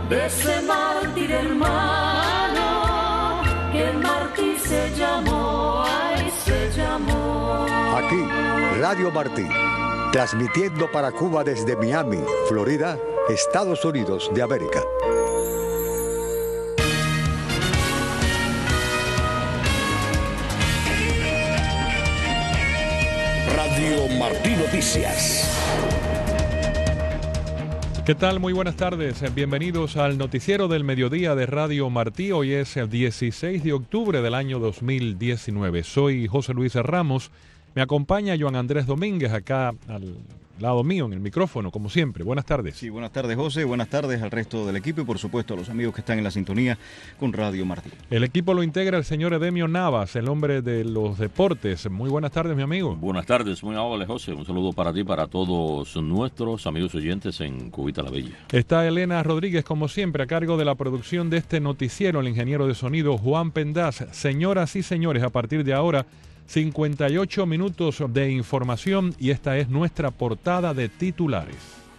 de ese mártir hermano, que Martí se llamó, ay, se llamó. Aquí, Radio Martí, transmitiendo para Cuba desde Miami, Florida, Estados Unidos de América. Radio Martí Noticias. ¿Qué tal? Muy buenas tardes. Bienvenidos al noticiero del mediodía de Radio Martí. Hoy es el 16 de octubre del año 2019. Soy José Luis Ramos. Me acompaña Joan Andrés Domínguez acá al lado mío en el micrófono, como siempre. Buenas tardes. Sí, buenas tardes, José. Buenas tardes al resto del equipo y, por supuesto, a los amigos que están en la sintonía con Radio Martí. El equipo lo integra el señor Edemio Navas, el hombre de los deportes. Muy buenas tardes, mi amigo. Buenas tardes, muy amable, José. Un saludo para ti, para todos nuestros amigos oyentes en Cubita la Bella. Está Elena Rodríguez, como siempre, a cargo de la producción de este noticiero, el ingeniero de sonido Juan Pendaz. Señoras y señores, a partir de ahora, 58 minutos de información y esta es nuestra portada de titulares.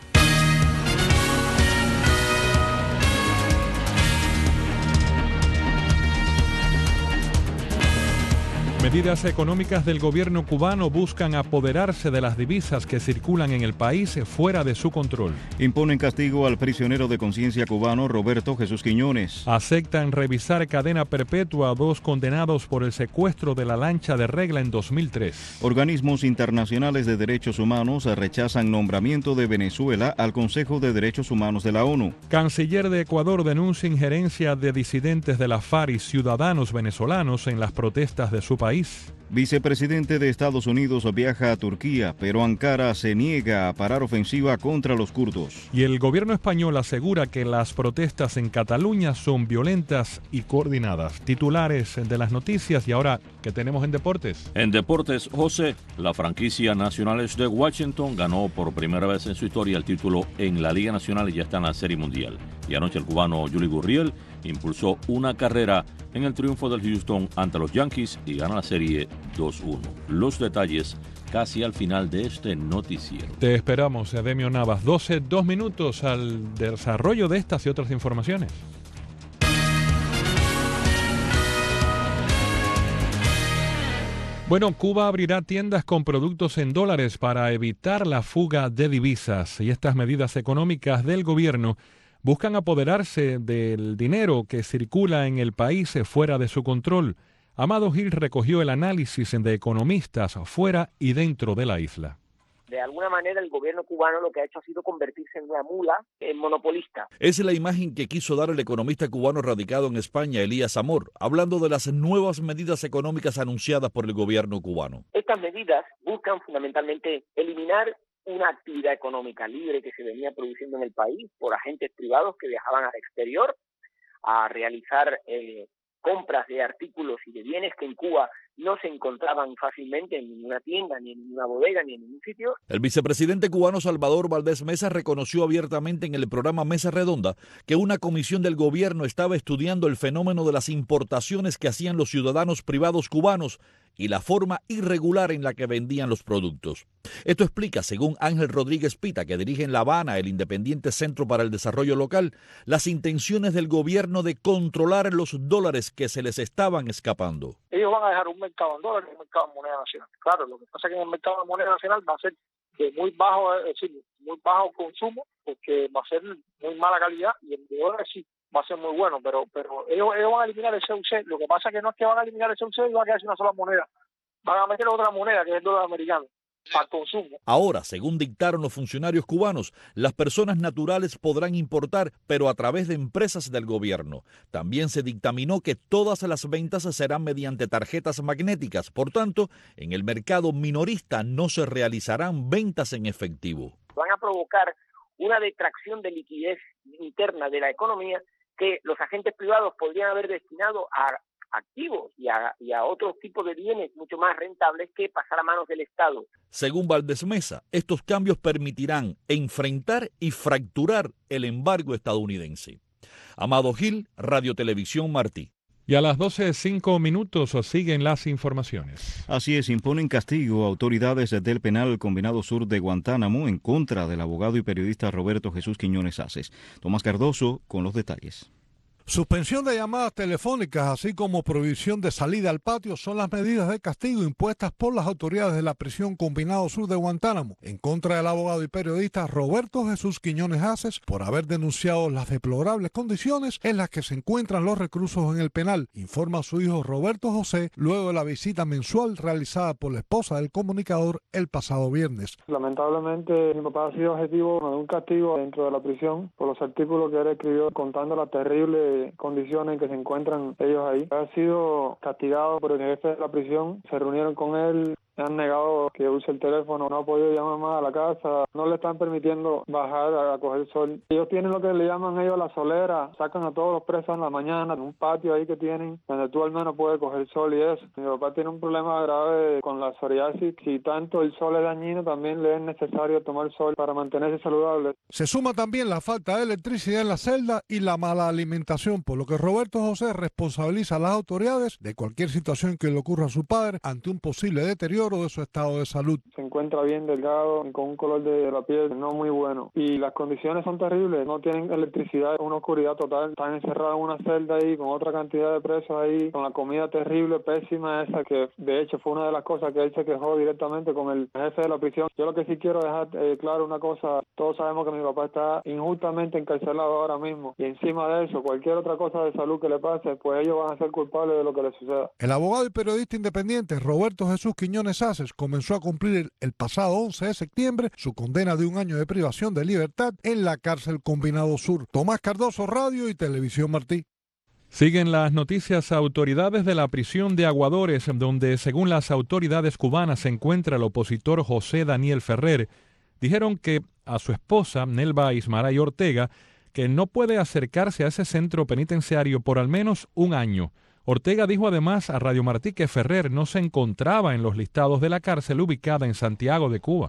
Medidas económicas del gobierno cubano buscan apoderarse de las divisas que circulan en el país fuera de su control. Imponen castigo al prisionero de conciencia cubano Roberto Jesús Quiñones. Aceptan revisar cadena perpetua a 2 condenados por el secuestro de la lancha de Regla en 2003. Organismos internacionales de derechos humanos rechazan nombramiento de Venezuela al Consejo de Derechos Humanos de la ONU. Canciller de Ecuador denuncia injerencia de disidentes de la FARC y ciudadanos venezolanos en las protestas de su país. Vicepresidente de Estados Unidos viaja a Turquía, pero Ankara se niega a parar ofensiva contra los kurdos. Y el gobierno español asegura que las protestas en Cataluña son violentas y coordinadas. Titulares de las noticias y ahora, ¿qué tenemos en deportes? En deportes, José, la franquicia Nacionales de Washington ganó por primera vez en su historia el título en la Liga Nacional y ya está en la Serie Mundial. Y anoche el cubano Yuli Gurriel impulsó una carrera en el triunfo del Houston ante los Yankees y gana la serie 2-1. Los detalles casi al final de este noticiero. Te esperamos, Edemio Navas. 2 minutos al desarrollo de estas y otras informaciones. Bueno, Cuba abrirá tiendas con productos en dólares para evitar la fuga de divisas y estas medidas económicas del gobierno buscan apoderarse del dinero que circula en el país fuera de su control. Amado Gil recogió el análisis de economistas fuera y dentro de la isla. De alguna manera el gobierno cubano lo que ha hecho ha sido convertirse en una mula, en monopolista. Es la imagen que quiso dar el economista cubano radicado en España, Elías Amor, hablando de las nuevas medidas económicas anunciadas por el gobierno cubano. Estas medidas buscan fundamentalmente eliminar una actividad económica libre que se venía produciendo en el país por agentes privados que viajaban al exterior a realizar compras de artículos y de bienes que en Cuba no se encontraban fácilmente en ninguna tienda, ni en ninguna bodega, ni en ningún sitio. El vicepresidente cubano Salvador Valdés Mesa reconoció abiertamente en el programa Mesa Redonda que una comisión del gobierno estaba estudiando el fenómeno de las importaciones que hacían los ciudadanos privados cubanos y la forma irregular en la que vendían los productos. Esto explica, según Ángel Rodríguez Pita, que dirige en La Habana el Independiente Centro para el Desarrollo Local, las intenciones del gobierno de controlar los dólares que se les estaban escapando. Ellos van a dejar un mercado en dólares y un mercado en moneda nacional. Claro, lo que pasa es que en el mercado de moneda nacional va a ser de muy bajo, es decir, muy bajo consumo, porque va a ser muy mala calidad, y el de dólares sí va a ser muy bueno, pero ellos van a eliminar el CUC. Lo que pasa es que no es que van a eliminar el CUC y va a quedarse una sola moneda. Van a meter otra moneda, que es el dólar americano, para consumo. Ahora, según dictaron los funcionarios cubanos, las personas naturales podrán importar, pero a través de empresas del gobierno. También se dictaminó que todas las ventas serán mediante tarjetas magnéticas. Por tanto, en el mercado minorista no se realizarán ventas en efectivo. Van a provocar una detracción de liquidez interna de la economía que los agentes privados podrían haber destinado a activos y a otros tipos de bienes mucho más rentables que pasar a manos del Estado. Según Valdés Mesa, estos cambios permitirán enfrentar y fracturar el embargo estadounidense. Amado Gil, Radio Televisión Martí. Y a las 12:05 siguen las informaciones. Así es, imponen castigo a autoridades del Penal Combinado Sur de Guantánamo en contra del abogado y periodista Roberto Jesús Quiñones Aces. Tomás Cardoso con los detalles. Suspensión de llamadas telefónicas, así como prohibición de salida al patio, son las medidas de castigo impuestas por las autoridades de la prisión Combinado Sur de Guantánamo en contra del abogado y periodista Roberto Jesús Quiñones Aces por haber denunciado las deplorables condiciones en las que se encuentran los reclusos en el penal, informa su hijo Roberto José luego de la visita mensual realizada por la esposa del comunicador el pasado viernes. Lamentablemente mi papá ha sido objetivo de un castigo dentro de la prisión por los artículos que él escribió contando la terrible condiciones en que se encuentran ellos ahí. Ha sido castigado por el jefe de la prisión, se reunieron con él, me han negado que use el teléfono, no ha podido llamar más a la casa, no le están permitiendo bajar a coger sol. Ellos tienen lo que le llaman ellos la solera, sacan a todos los presos en la mañana, en un patio ahí que tienen, donde tú al menos puedes coger sol y eso. Mi papá tiene un problema grave con la psoriasis, si tanto el sol es dañino, también le es necesario tomar sol para mantenerse saludable. Se suma también la falta de electricidad en la celda y la mala alimentación, por lo que Roberto José responsabiliza a las autoridades de cualquier situación que le ocurra a su padre ante un posible deterioro de su estado de salud. Se encuentra bien delgado, con un color de la piel no muy bueno y las condiciones son terribles, no tienen electricidad, una oscuridad total, están encerrados en una celda ahí con otra cantidad de presos ahí, con la comida terrible, pésima esa, que de hecho fue una de las cosas que él se quejó directamente con el jefe de la prisión. Yo lo que sí quiero dejar claro una cosa, todos sabemos que mi papá está injustamente encarcelado ahora mismo y encima de eso, cualquier otra cosa de salud que le pase, pues ellos van a ser culpables de lo que les suceda. El abogado y periodista independiente Roberto Jesús Quiñones Aces comenzó a cumplir el pasado 11 de septiembre su condena de 1 año de privación de libertad en la cárcel Combinado Sur. Tomás Cardoso, Radio y Televisión Martí. Siguen las noticias. Autoridades de la prisión de Aguadores, donde según las autoridades cubanas se encuentra el opositor José Daniel Ferrer, dijeron que a su esposa, Nelva Ismaray Ortega, que no puede acercarse a ese centro penitenciario por al menos 1 año. Ortega dijo además a Radio Martí que Ferrer no se encontraba en los listados de la cárcel ubicada en Santiago de Cuba.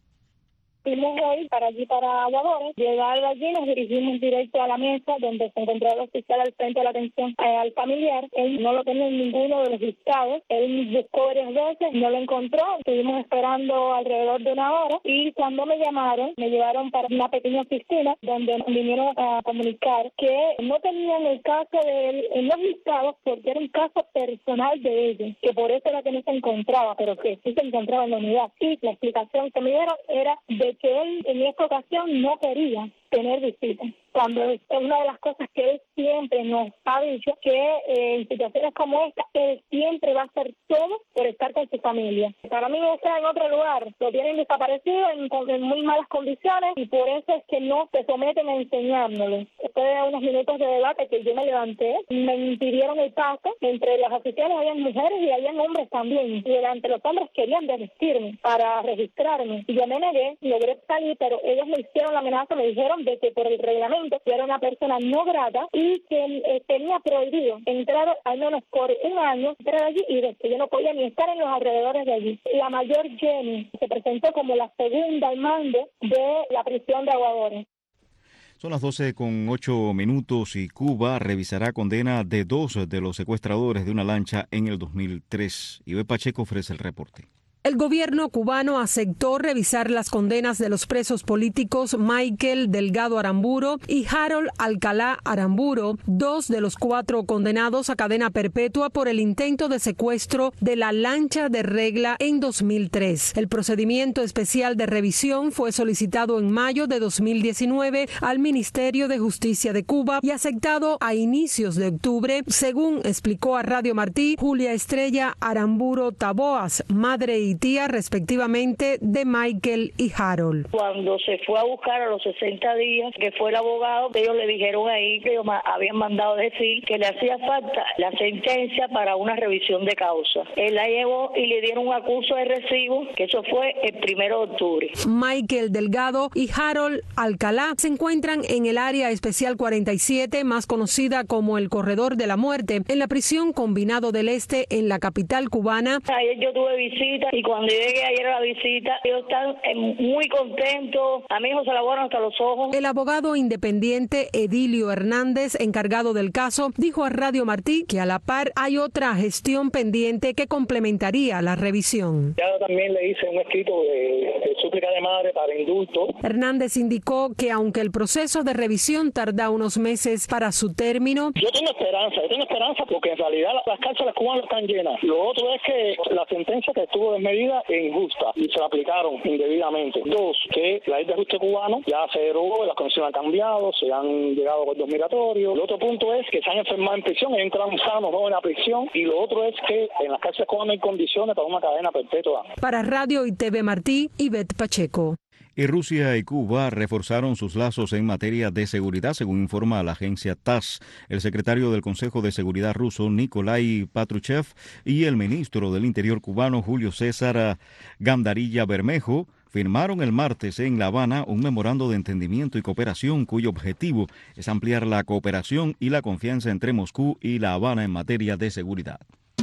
Fuimos hoy para Aguadores, llegar allí nos dirigimos directo a la mesa donde se encontraba el oficial al frente de la atención al familiar. Él no lo tenía en ninguno de los listados, él buscó varias veces, no lo encontró, estuvimos esperando alrededor de 1 hora y cuando me llamaron, me llevaron para una pequeña oficina donde vinieron a comunicar que no tenían el caso de él en los listados porque era un caso personal de ellos, que por eso era que no se encontraba, pero que sí se encontraba en la unidad. Y la explicación que me dieron era de que él en esta ocasión no quería tener visitas. Cuando es una de las cosas que él siempre nos ha dicho, que en situaciones como esta, él siempre va a hacer todo por estar con su familia. Para mí está en otro lugar, lo tienen desaparecido en muy malas condiciones y por eso es que no se someten a enseñárnoslo. Después de unos minutos de debate que yo me levanté, me impidieron el paso. Entre los oficiales habían mujeres y habían hombres también. Y delante los hombres querían desistirme para registrarme. Y yo me negué, logré salir, pero ellos me hicieron la amenaza, me dijeron de que por el reglamento yo era una persona no grata y que tenía prohibido entrar al menos por 1 año, entrar allí y de que yo no podía ni estar en los alrededores de allí. La mayor Jenny se presentó como la segunda al mando de la prisión de Aguadores. Son las 12:08 y Cuba revisará condena de 2 de los secuestradores de una lancha en el 2003. Ibe Pacheco ofrece el reporte. El gobierno cubano aceptó revisar las condenas de los presos políticos Michael Delgado Aramburo y Harold Alcalá Aramburo, 2 de los 4 condenados a cadena perpetua por el intento de secuestro de la lancha de Regla en 2003. El procedimiento especial de revisión fue solicitado en mayo de 2019 al Ministerio de Justicia de Cuba y aceptado a inicios de octubre, según explicó a Radio Martí Julia Estrella Aramburo Taboas, madre y tía respectivamente de Michael y Harold. Cuando se fue a buscar a los 60 días, que fue el abogado, ellos le dijeron ahí que ellos habían mandado decir que le hacía falta la sentencia para una revisión de causa. Él la llevó y le dieron un acuso de recibo, que eso fue el 1 de octubre. Michael Delgado y Harold Alcalá se encuentran en el área especial 47, más conocida como el Corredor de la Muerte, en la prisión Combinado del Este en la capital cubana. Ayer yo tuve visita y cuando llegué ayer a la visita, ellos están muy contentos. A mi hijo se la guardan hasta los ojos. El abogado independiente Edilio Hernández, encargado del caso, dijo a Radio Martí que a la par hay otra gestión pendiente que complementaría la revisión. Ya también le hice un escrito de súplica de madre para indulto. Hernández indicó que aunque el proceso de revisión tarda unos meses para su término, Yo tengo esperanza porque en realidad las cárceles cubanas están llenas. Lo otro es que la sentencia que estuvo desmedida es injusta y se la aplicaron indebidamente. Dos, que la ley de ajuste cubano ya se derogó, las condiciones han cambiado, se han llegado a acuerdos migratorios. El otro punto es que se han enfermado en prisión, y entran sanos en la prisión. Y lo otro es que en las cárceles cubanas hay condiciones para una cadena perpetua. Para Radio y TV Martí, Ivette Pacheco. Y Rusia y Cuba reforzaron sus lazos en materia de seguridad, según informa la agencia TASS. El secretario del Consejo de Seguridad ruso, Nikolai Patrushev, y el ministro del Interior cubano, Julio César Gandarilla Bermejo, firmaron el martes en La Habana un memorando de entendimiento y cooperación cuyo objetivo es ampliar la cooperación y la confianza entre Moscú y La Habana en materia de seguridad.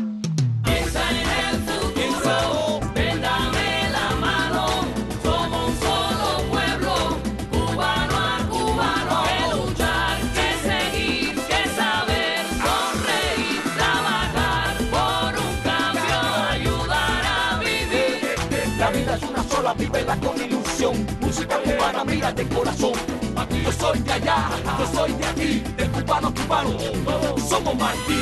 Vívela con ilusión, música cubana, mira de corazón. Aquí yo soy de allá, yo soy de aquí, de cubano a cubano, todos somos Martí.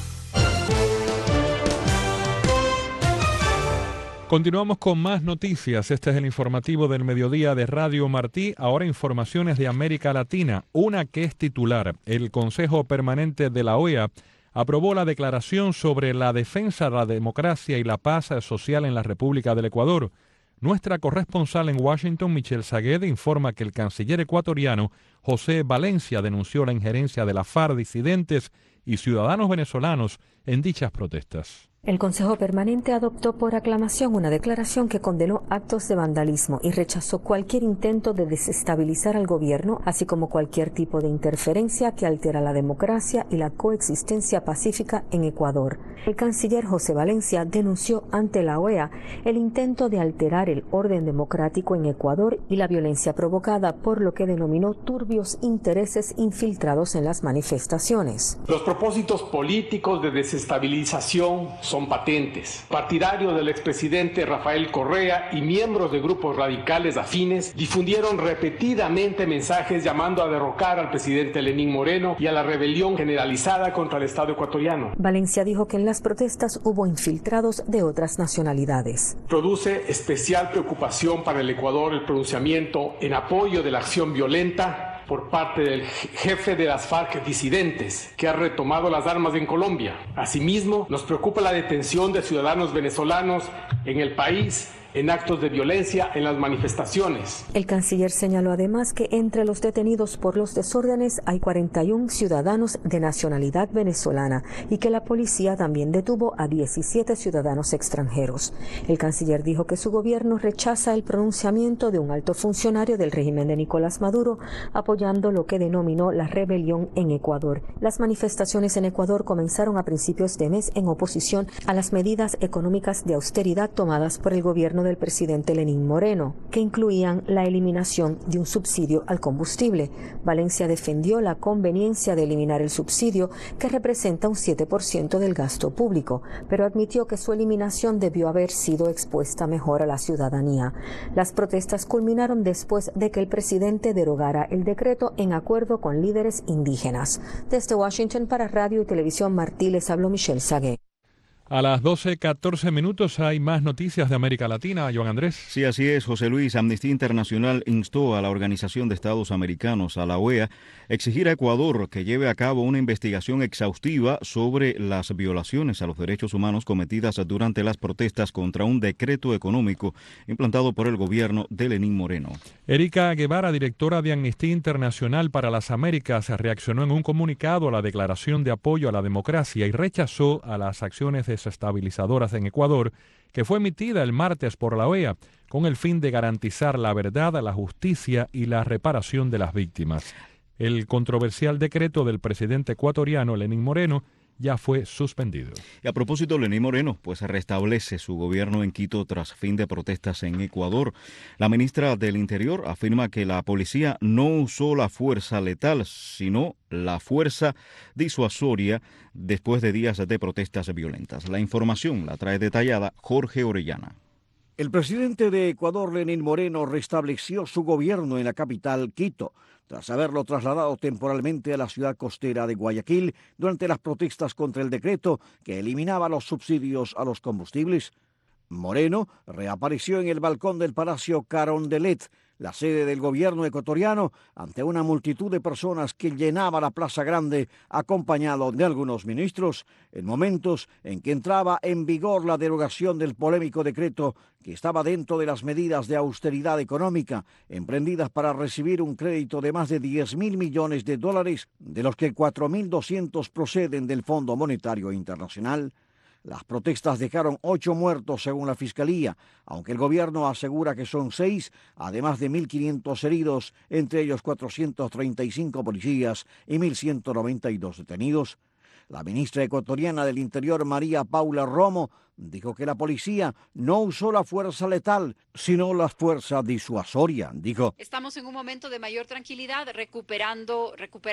Continuamos con más noticias. Este es el informativo del mediodía de Radio Martí. Ahora informaciones de América Latina. Una que es titular. El Consejo Permanente de la OEA aprobó la declaración sobre la defensa de la democracia y la paz social en la República del Ecuador. Nuestra corresponsal en Washington, Michelle Sagued, informa que el canciller ecuatoriano José Valencia denunció la injerencia de la FARC, disidentes y ciudadanos venezolanos en dichas protestas. El Consejo Permanente adoptó por aclamación una declaración que condenó actos de vandalismo y rechazó cualquier intento de desestabilizar al gobierno, así como cualquier tipo de interferencia que altera la democracia y la coexistencia pacífica en Ecuador. El canciller José Valencia denunció ante la OEA el intento de alterar el orden democrático en Ecuador y la violencia provocada por lo que denominó turbios intereses infiltrados en las manifestaciones. Los propósitos políticos de desestabilización son patentes. Partidarios del expresidente Rafael Correa y miembros de grupos radicales afines difundieron repetidamente mensajes llamando a derrocar al presidente Lenín Moreno y a la rebelión generalizada contra el Estado ecuatoriano. Valencia dijo que en las protestas hubo infiltrados de otras nacionalidades. Produce especial preocupación para el Ecuador el pronunciamiento en apoyo de la acción violenta por parte del jefe de las FARC disidentes, que ha retomado las armas en Colombia. Asimismo, nos preocupa la detención de ciudadanos venezolanos en el país en actos de violencia en las manifestaciones. El canciller señaló además que entre los detenidos por los desórdenes hay 41 ciudadanos de nacionalidad venezolana y que la policía también detuvo a 17 ciudadanos extranjeros. El canciller dijo que su gobierno rechaza el pronunciamiento de un alto funcionario del régimen de Nicolás Maduro, apoyando lo que denominó la rebelión en Ecuador. Las manifestaciones en Ecuador comenzaron a principios de mes en oposición a las medidas económicas de austeridad tomadas por el gobierno del presidente Lenín Moreno, que incluían la eliminación de un subsidio al combustible. Valencia defendió la conveniencia de eliminar el subsidio, que representa un 7% del gasto público, pero admitió que su eliminación debió haber sido expuesta mejor a la ciudadanía. Las protestas culminaron después de que el presidente derogara el decreto en acuerdo con líderes indígenas. Desde Washington para Radio y Televisión Martí les habló Michelle Sagué. A las 12:14 hay más noticias de América Latina. Joan Andrés. Sí, así es, José Luis. Amnistía Internacional instó a la Organización de Estados Americanos, a la OEA, exigir a Ecuador que lleve a cabo una investigación exhaustiva sobre las violaciones a los derechos humanos cometidas durante las protestas contra un decreto económico implantado por el gobierno de Lenín Moreno. Erika Guevara, directora de Amnistía Internacional para las Américas, reaccionó en un comunicado a la declaración de apoyo a la democracia y rechazó a las acciones desestabilizadoras en Ecuador, que fue emitida el martes por la OEA, con el fin de garantizar la verdad, la justicia y la reparación de las víctimas. El controversial decreto del presidente ecuatoriano Lenín Moreno ya fue suspendido. Y a propósito, Lenín Moreno pues restablece su gobierno en Quito tras fin de protestas en Ecuador. La ministra del Interior afirma que la policía no usó la fuerza letal, sino la fuerza disuasoria después de días de protestas violentas. La información la trae detallada Jorge Orellana. El presidente de Ecuador, Lenín Moreno, restableció su gobierno en la capital, Quito, tras haberlo trasladado temporalmente a la ciudad costera de Guayaquil durante las protestas contra el decreto que eliminaba los subsidios a los combustibles. Moreno reapareció en el balcón del Palacio Carondelet, la sede del gobierno ecuatoriano, ante una multitud de personas que llenaba la Plaza Grande, acompañado de algunos ministros, en momentos en que entraba en vigor la derogación del polémico decreto que estaba dentro de las medidas de austeridad económica emprendidas para recibir un crédito de más de 10.000 millones de dólares, de los que 4.200 proceden del Fondo Monetario Internacional. Las protestas dejaron 8 muertos según la Fiscalía, aunque el gobierno asegura que son 6, además de 1.500 heridos, entre ellos 435 policías y 1.192 detenidos. La ministra ecuatoriana del Interior, María Paula Romo, dijo que la policía no usó la fuerza letal, sino la fuerza disuasoria. Dijo: estamos en un momento de mayor tranquilidad, recuperando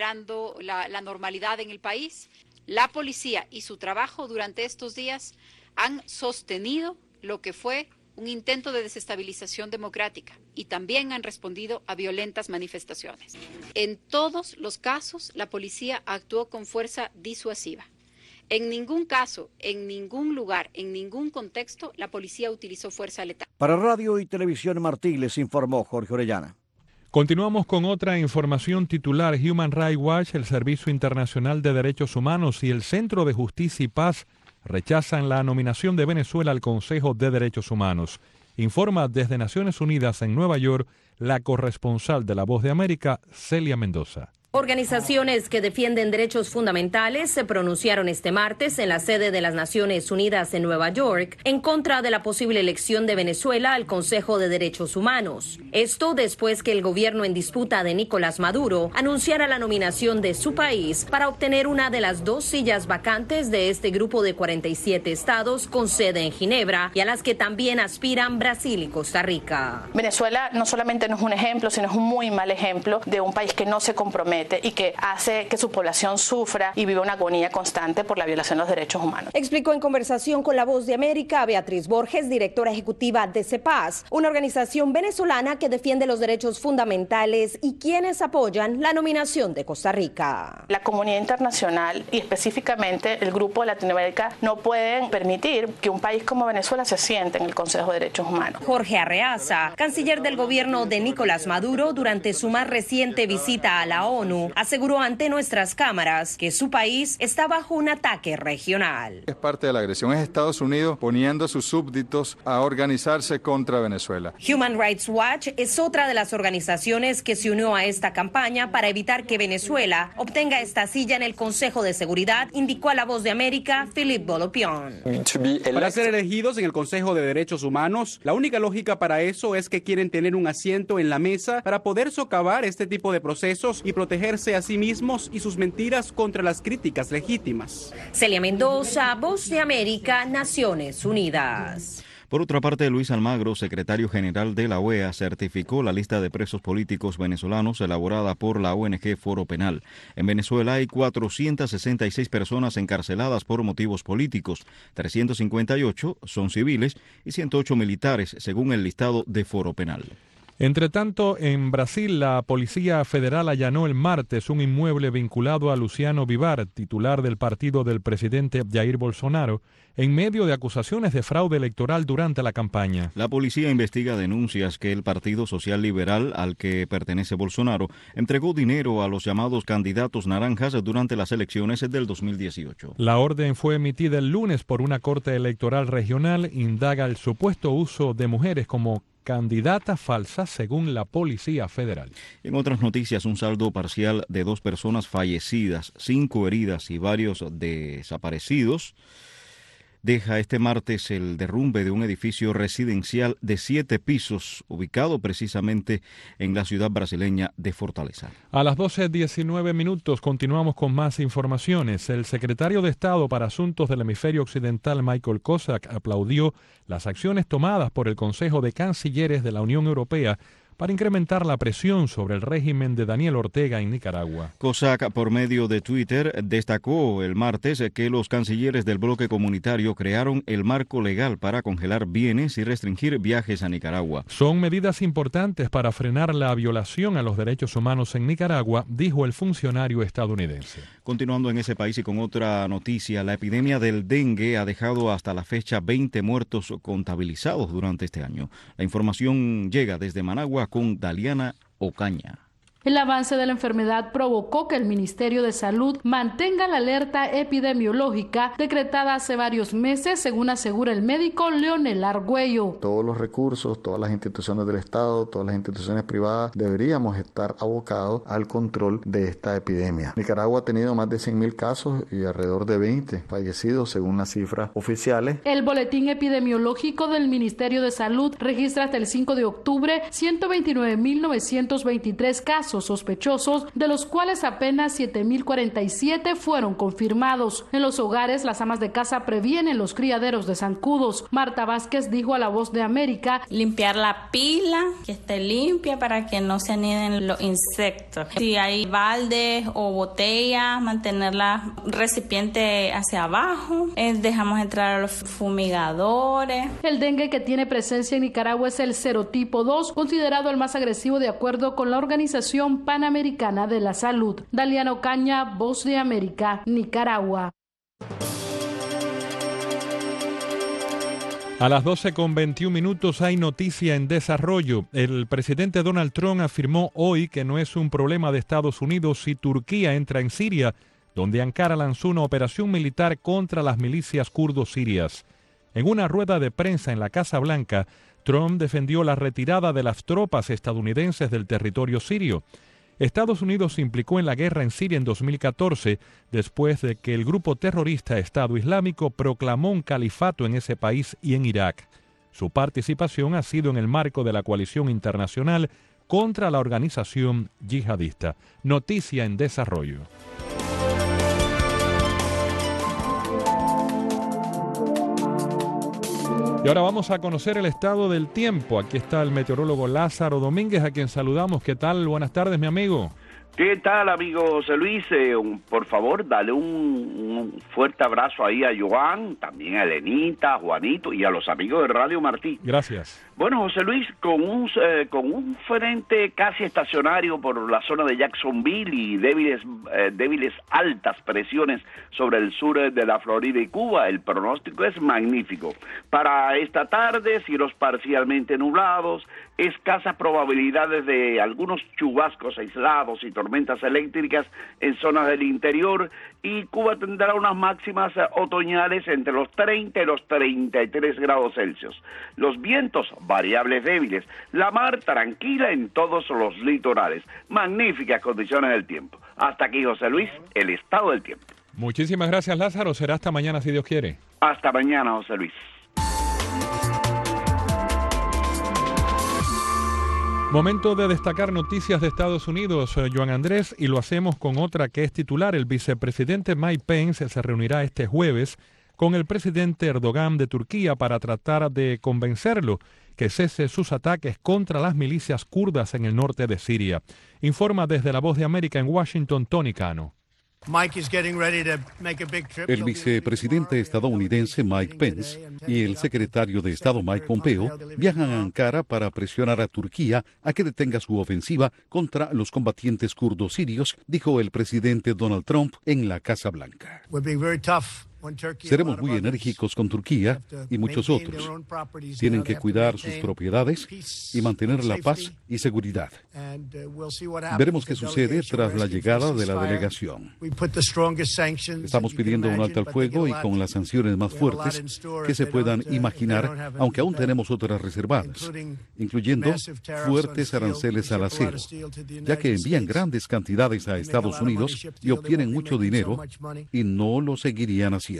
la normalidad en el país. La policía y su trabajo durante estos días han sostenido lo que fue un intento de desestabilización democrática y también han respondido a violentas manifestaciones. En todos los casos, la policía actuó con fuerza disuasiva. En ningún caso, en ningún lugar, en ningún contexto, la policía utilizó fuerza letal. Para Radio y Televisión Martí les informó Jorge Orellana. Continuamos con otra información titular. Human Rights Watch, el Servicio Internacional de Derechos Humanos y el Centro de Justicia y Paz rechazan la nominación de Venezuela al Consejo de Derechos Humanos. Informa desde Naciones Unidas en Nueva York la corresponsal de La Voz de América, Celia Mendoza. Organizaciones que defienden derechos fundamentales se pronunciaron este martes en la sede de las Naciones Unidas en Nueva York en contra de la posible elección de Venezuela al Consejo de Derechos Humanos. Esto después que el gobierno en disputa de Nicolás Maduro anunciara la nominación de su país para obtener una de las 2 sillas vacantes de este grupo de 47 estados con sede en Ginebra y a las que también aspiran Brasil y Costa Rica. Venezuela no solamente no es un ejemplo, sino es un muy mal ejemplo de un país que no se compromete y que hace que su población sufra y viva una agonía constante por la violación de los derechos humanos. Explicó en conversación con La Voz de América Beatriz Borges, directora ejecutiva de CEPAZ, una organización venezolana que defiende los derechos fundamentales y quienes apoyan la nominación de Costa Rica. La comunidad internacional y específicamente el Grupo de Latinoamérica no pueden permitir que un país como Venezuela se siente en el Consejo de Derechos Humanos. Jorge Arreaza, canciller del gobierno de Nicolás Maduro, durante su más reciente visita a la ONU, aseguró ante nuestras cámaras que su país está bajo un ataque regional. Es parte de la agresión, es Estados Unidos poniendo a sus súbditos a organizarse contra Venezuela. Human Rights Watch es otra de las organizaciones que se unió a esta campaña para evitar que Venezuela obtenga esta silla en el Consejo de Seguridad, indicó a La Voz de América Philippe Bolopion. Para ser elegidos en el Consejo de Derechos Humanos, la única lógica para eso es que quieren tener un asiento en la mesa para poder socavar este tipo de procesos y protegerse a sí mismos y sus mentiras contra las críticas legítimas. Celia Mendoza, Voz de América, Naciones Unidas. Por otra parte, Luis Almagro, secretario general de la OEA, certificó la lista de presos políticos venezolanos elaborada por la ONG Foro Penal. En Venezuela hay 466 personas encarceladas por motivos políticos, 358 son civiles y 108 militares, según el listado de Foro Penal. Entre tanto, en Brasil, la Policía Federal allanó el martes un inmueble vinculado a Luciano Bivar, titular del partido del presidente Jair Bolsonaro, en medio de acusaciones de fraude electoral durante la campaña. La policía investiga denuncias que el Partido Social Liberal, al que pertenece Bolsonaro, entregó dinero a los llamados candidatos naranjas durante las elecciones del 2018. La orden fue emitida el lunes por una corte electoral regional, indaga el supuesto uso de mujeres como candidata falsa según la Policía Federal. En otras noticias, un saldo parcial de 2 personas fallecidas, 5 heridas y varios desaparecidos deja este martes el derrumbe de un edificio residencial de 7 pisos, ubicado precisamente en la ciudad brasileña de Fortaleza. A las 12:19 continuamos con más informaciones. El secretario de Estado para Asuntos del Hemisferio Occidental, Michael Kozak, aplaudió las acciones tomadas por el Consejo de Cancilleres de la Unión Europea para incrementar la presión sobre el régimen de Daniel Ortega en Nicaragua. Kozak, por medio de Twitter, destacó el martes que los cancilleres del bloque comunitario crearon el marco legal para congelar bienes y restringir viajes a Nicaragua. Son medidas importantes para frenar la violación a los derechos humanos en Nicaragua, dijo el funcionario estadounidense. Continuando en ese país y con otra noticia, la epidemia del dengue ha dejado hasta la fecha 20 muertos contabilizados durante este año. La información llega desde Managua con Daliana Ocaña. El avance de la enfermedad provocó que el Ministerio de Salud mantenga la alerta epidemiológica decretada hace varios meses, según asegura el médico Leonel Argüello. Todos los recursos, todas las instituciones del Estado, todas las instituciones privadas, deberíamos estar abocados al control de esta epidemia. Nicaragua ha tenido más de 100.000 casos y alrededor de 20 fallecidos, según las cifras oficiales. El boletín epidemiológico del Ministerio de Salud registra hasta el 5 de octubre 129.923 casos sospechosos, de los cuales apenas 7.047 fueron confirmados. En los hogares, las amas de casa previenen los criaderos de zancudos. Marta Vázquez dijo a La Voz de América: limpiar la pila, que esté limpia para que no se aniden los insectos. Si hay baldes o botellas, mantener la recipiente hacia abajo. Dejamos entrar a los fumigadores. El dengue que tiene presencia en Nicaragua es el serotipo 2, considerado el más agresivo de acuerdo con la Organización Panamericana de la Salud. Daliana Ocaña, Voz de América, Nicaragua. A las 12:21 hay noticia en desarrollo. El presidente Donald Trump afirmó hoy que no es un problema de Estados Unidos si Turquía entra en Siria, donde Ankara lanzó una operación militar contra las milicias kurdos sirias. En una rueda de prensa en la Casa Blanca, Trump defendió la retirada de las tropas estadounidenses del territorio sirio. Estados Unidos se implicó en la guerra en Siria en 2014, después de que el grupo terrorista Estado Islámico proclamó un califato en ese país y en Irak. Su participación ha sido en el marco de la coalición internacional contra la organización yihadista. Noticia en desarrollo. Y ahora vamos a conocer el estado del tiempo. Aquí está el meteorólogo Lázaro Domínguez, a quien saludamos. ¿Qué tal? Buenas tardes, mi amigo. ¿Qué tal, amigo José Luis? Por favor, dale un fuerte abrazo ahí a Joan, también a Elenita, a Juanito y a los amigos de Radio Martí. Gracias. Bueno, José Luis, con un frente casi estacionario por la zona de Jacksonville y débiles altas presiones sobre el sur de la Florida y Cuba, el pronóstico es magnífico. Para esta tarde, cielos parcialmente nublados, escasas probabilidades de algunos chubascos aislados y tormentas eléctricas en zonas del interior, y Cuba tendrá unas máximas otoñales entre los 30 y los 33 grados Celsius. Los vientos variables débiles, la mar tranquila en todos los litorales. Magníficas condiciones del tiempo. Hasta aquí, José Luis, el estado del tiempo. Muchísimas gracias, Lázaro. Será hasta mañana, si Dios quiere. Hasta mañana, José Luis. Momento de destacar noticias de Estados Unidos, Joan Andrés, y lo hacemos con otra que es titular. El vicepresidente Mike Pence se reunirá este jueves con el presidente Erdogan de Turquía para tratar de convencerlo que cese sus ataques contra las milicias kurdas en el norte de Siria. Informa desde La Voz de América en Washington, Tony Cano. El vicepresidente estadounidense Mike Pence y el secretario de Estado Mike Pompeo viajan a Ankara para presionar a Turquía a que detenga su ofensiva contra los combatientes kurdos sirios, dijo el presidente Donald Trump en la Casa Blanca. Seremos muy enérgicos con Turquía y muchos otros. Tienen que cuidar sus propiedades y mantener la paz y seguridad. Veremos qué sucede tras la llegada de la delegación. Estamos pidiendo un alto al fuego y con las sanciones más fuertes que se puedan imaginar, aunque aún tenemos otras reservadas, incluyendo fuertes aranceles al acero, ya que envían grandes cantidades a Estados Unidos y obtienen mucho dinero y no lo seguirían haciendo.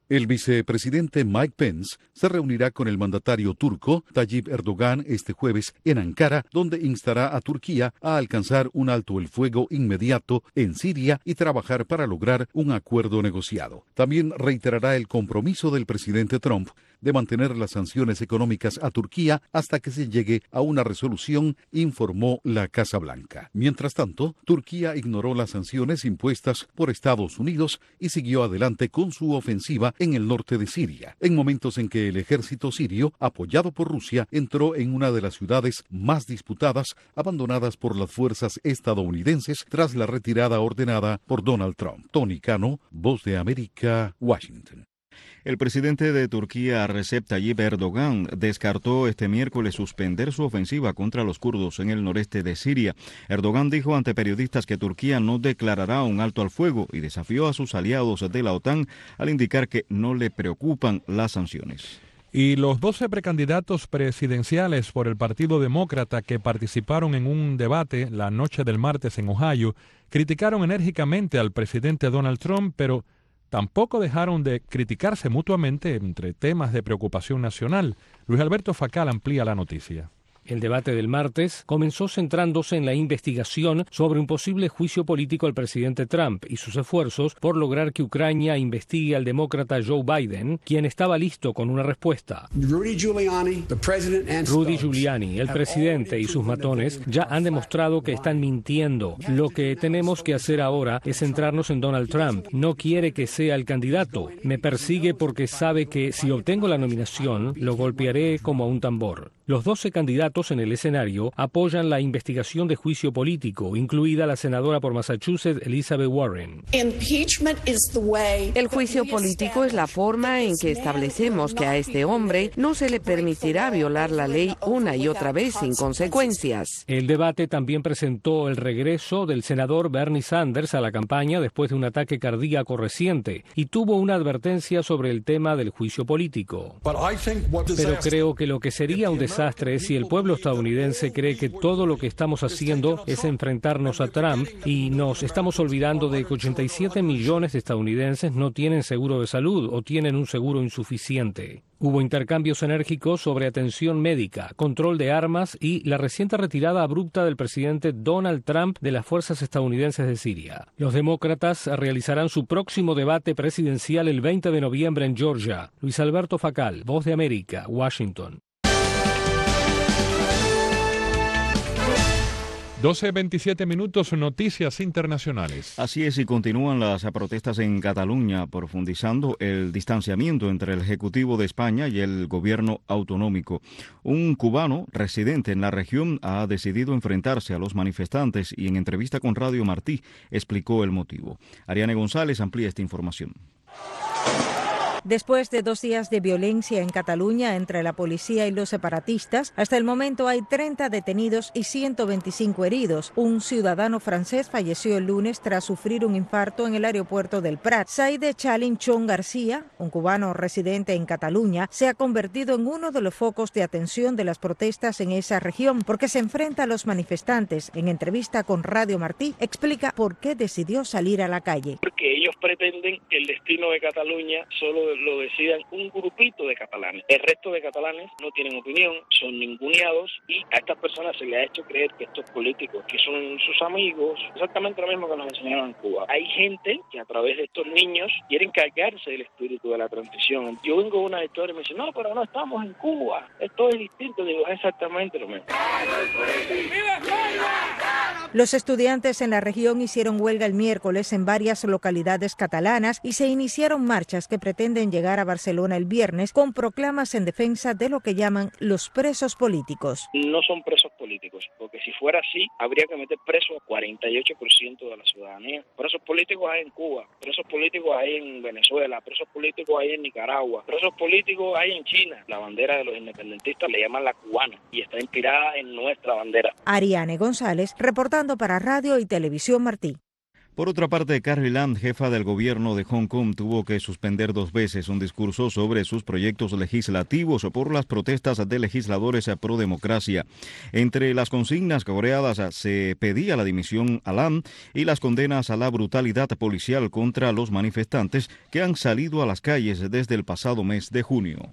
El vicepresidente Mike Pence se reunirá con el mandatario turco Tayyip Erdogan este jueves en Ankara, donde instará a Turquía a alcanzar un alto el fuego inmediato en Siria y trabajar para lograr un acuerdo negociado. También reiterará el compromiso del presidente Trump de mantener las sanciones económicas a Turquía hasta que se llegue a una resolución, informó la Casa Blanca. Mientras tanto, Turquía ignoró las sanciones impuestas por Estados Unidos y siguió adelante con su ofensiva en el norte de Siria, en momentos en que el ejército sirio, apoyado por Rusia, entró en una de las ciudades más disputadas, abandonadas por las fuerzas estadounidenses tras la retirada ordenada por Donald Trump. Tony Cano, Voz de América, Washington. El presidente de Turquía, Recep Tayyip Erdogan, descartó este miércoles suspender su ofensiva contra los kurdos en el noreste de Siria. Erdogan dijo ante periodistas que Turquía no declarará un alto al fuego y desafió a sus aliados de la OTAN al indicar que no le preocupan las sanciones. Y los 12 precandidatos presidenciales por el Partido Demócrata que participaron en un debate la noche del martes en Ohio criticaron enérgicamente al presidente Donald Trump, pero tampoco dejaron de criticarse mutuamente entre temas de preocupación nacional. Luis Alberto Facal amplía la noticia. El debate del martes comenzó centrándose en la investigación sobre un posible juicio político al presidente Trump y sus esfuerzos por lograr que Ucrania investigue al demócrata Joe Biden, quien estaba listo con una respuesta. Rudy Giuliani, el presidente y sus matones ya han demostrado que están mintiendo. Lo que tenemos que hacer ahora es centrarnos en Donald Trump. No quiere que sea el candidato. Me persigue porque sabe que si obtengo la nominación, lo golpearé como a un tambor. Los 12 candidatos en el escenario apoyan la investigación de juicio político, incluida la senadora por Massachusetts, Elizabeth Warren. El juicio político es la forma en que establecemos que a este hombre no se le permitirá violar la ley una y otra vez sin consecuencias. El debate también presentó el regreso del senador Bernie Sanders a la campaña después de un ataque cardíaco reciente y tuvo una advertencia sobre el tema del juicio político. Pero creo que lo que sería un desastre es si el pueblo estadounidense cree que todo lo que estamos haciendo es enfrentarnos a Trump y nos estamos olvidando de que 87 millones de estadounidenses no tienen seguro de salud o tienen un seguro insuficiente. Hubo intercambios enérgicos sobre atención médica, control de armas y la reciente retirada abrupta del presidente Donald Trump de las fuerzas estadounidenses de Siria. Los demócratas realizarán su próximo debate presidencial el 20 de noviembre en Georgia. Luis Alberto Facal, Voz de América, Washington. 12:27 minutos, noticias internacionales. Así es, y continúan las protestas en Cataluña, profundizando el distanciamiento entre el Ejecutivo de España y el gobierno autonómico. Un cubano residente en la región ha decidido enfrentarse a los manifestantes y en entrevista con Radio Martí explicó el motivo. Ariane González amplía esta información. Después de 2 días de violencia en Cataluña entre la policía y los separatistas, hasta el momento hay 30 detenidos y 125 heridos. Un ciudadano francés falleció el lunes tras sufrir un infarto en el aeropuerto del Prat. Saide Chalinchón García, un cubano residente en Cataluña, se ha convertido en uno de los focos de atención de las protestas en esa región porque se enfrenta a los manifestantes. En entrevista con Radio Martí, explica por qué decidió salir a la calle. Porque ellos pretenden que el destino de Cataluña solo lo decidan un grupito de catalanes. El resto de catalanes no tienen opinión, son ninguneados y a estas personas se les ha hecho creer que estos políticos, que son sus amigos, exactamente lo mismo que nos enseñaron en Cuba. Hay gente que a través de estos niños quieren cargarse del espíritu de la transición. Yo vengo de una historia y me dicen, no, pero no estamos en Cuba, esto es distinto. Digo, es exactamente lo mismo. Los estudiantes en la región hicieron huelga el miércoles en varias localidades catalanas y se iniciaron marchas que pretenden llegar a Barcelona el viernes con proclamas en defensa de lo que llaman los presos políticos. No son presos políticos, porque si fuera así, habría que meter preso a 48% de la ciudadanía. Presos políticos hay en Cuba, presos políticos hay en Venezuela, presos políticos hay en Nicaragua, presos políticos hay en China. La bandera de los independentistas le llaman la cubana y está inspirada en nuestra bandera. Ariane González, reportando para Radio y Televisión Martí. Por otra parte, Carrie Lam, jefa del gobierno de Hong Kong, tuvo que suspender 2 veces un discurso sobre sus proyectos legislativos por las protestas de legisladores pro democracia. Entre las consignas coreadas se pedía la dimisión a Lam y las condenas a la brutalidad policial contra los manifestantes que han salido a las calles desde el pasado mes de junio.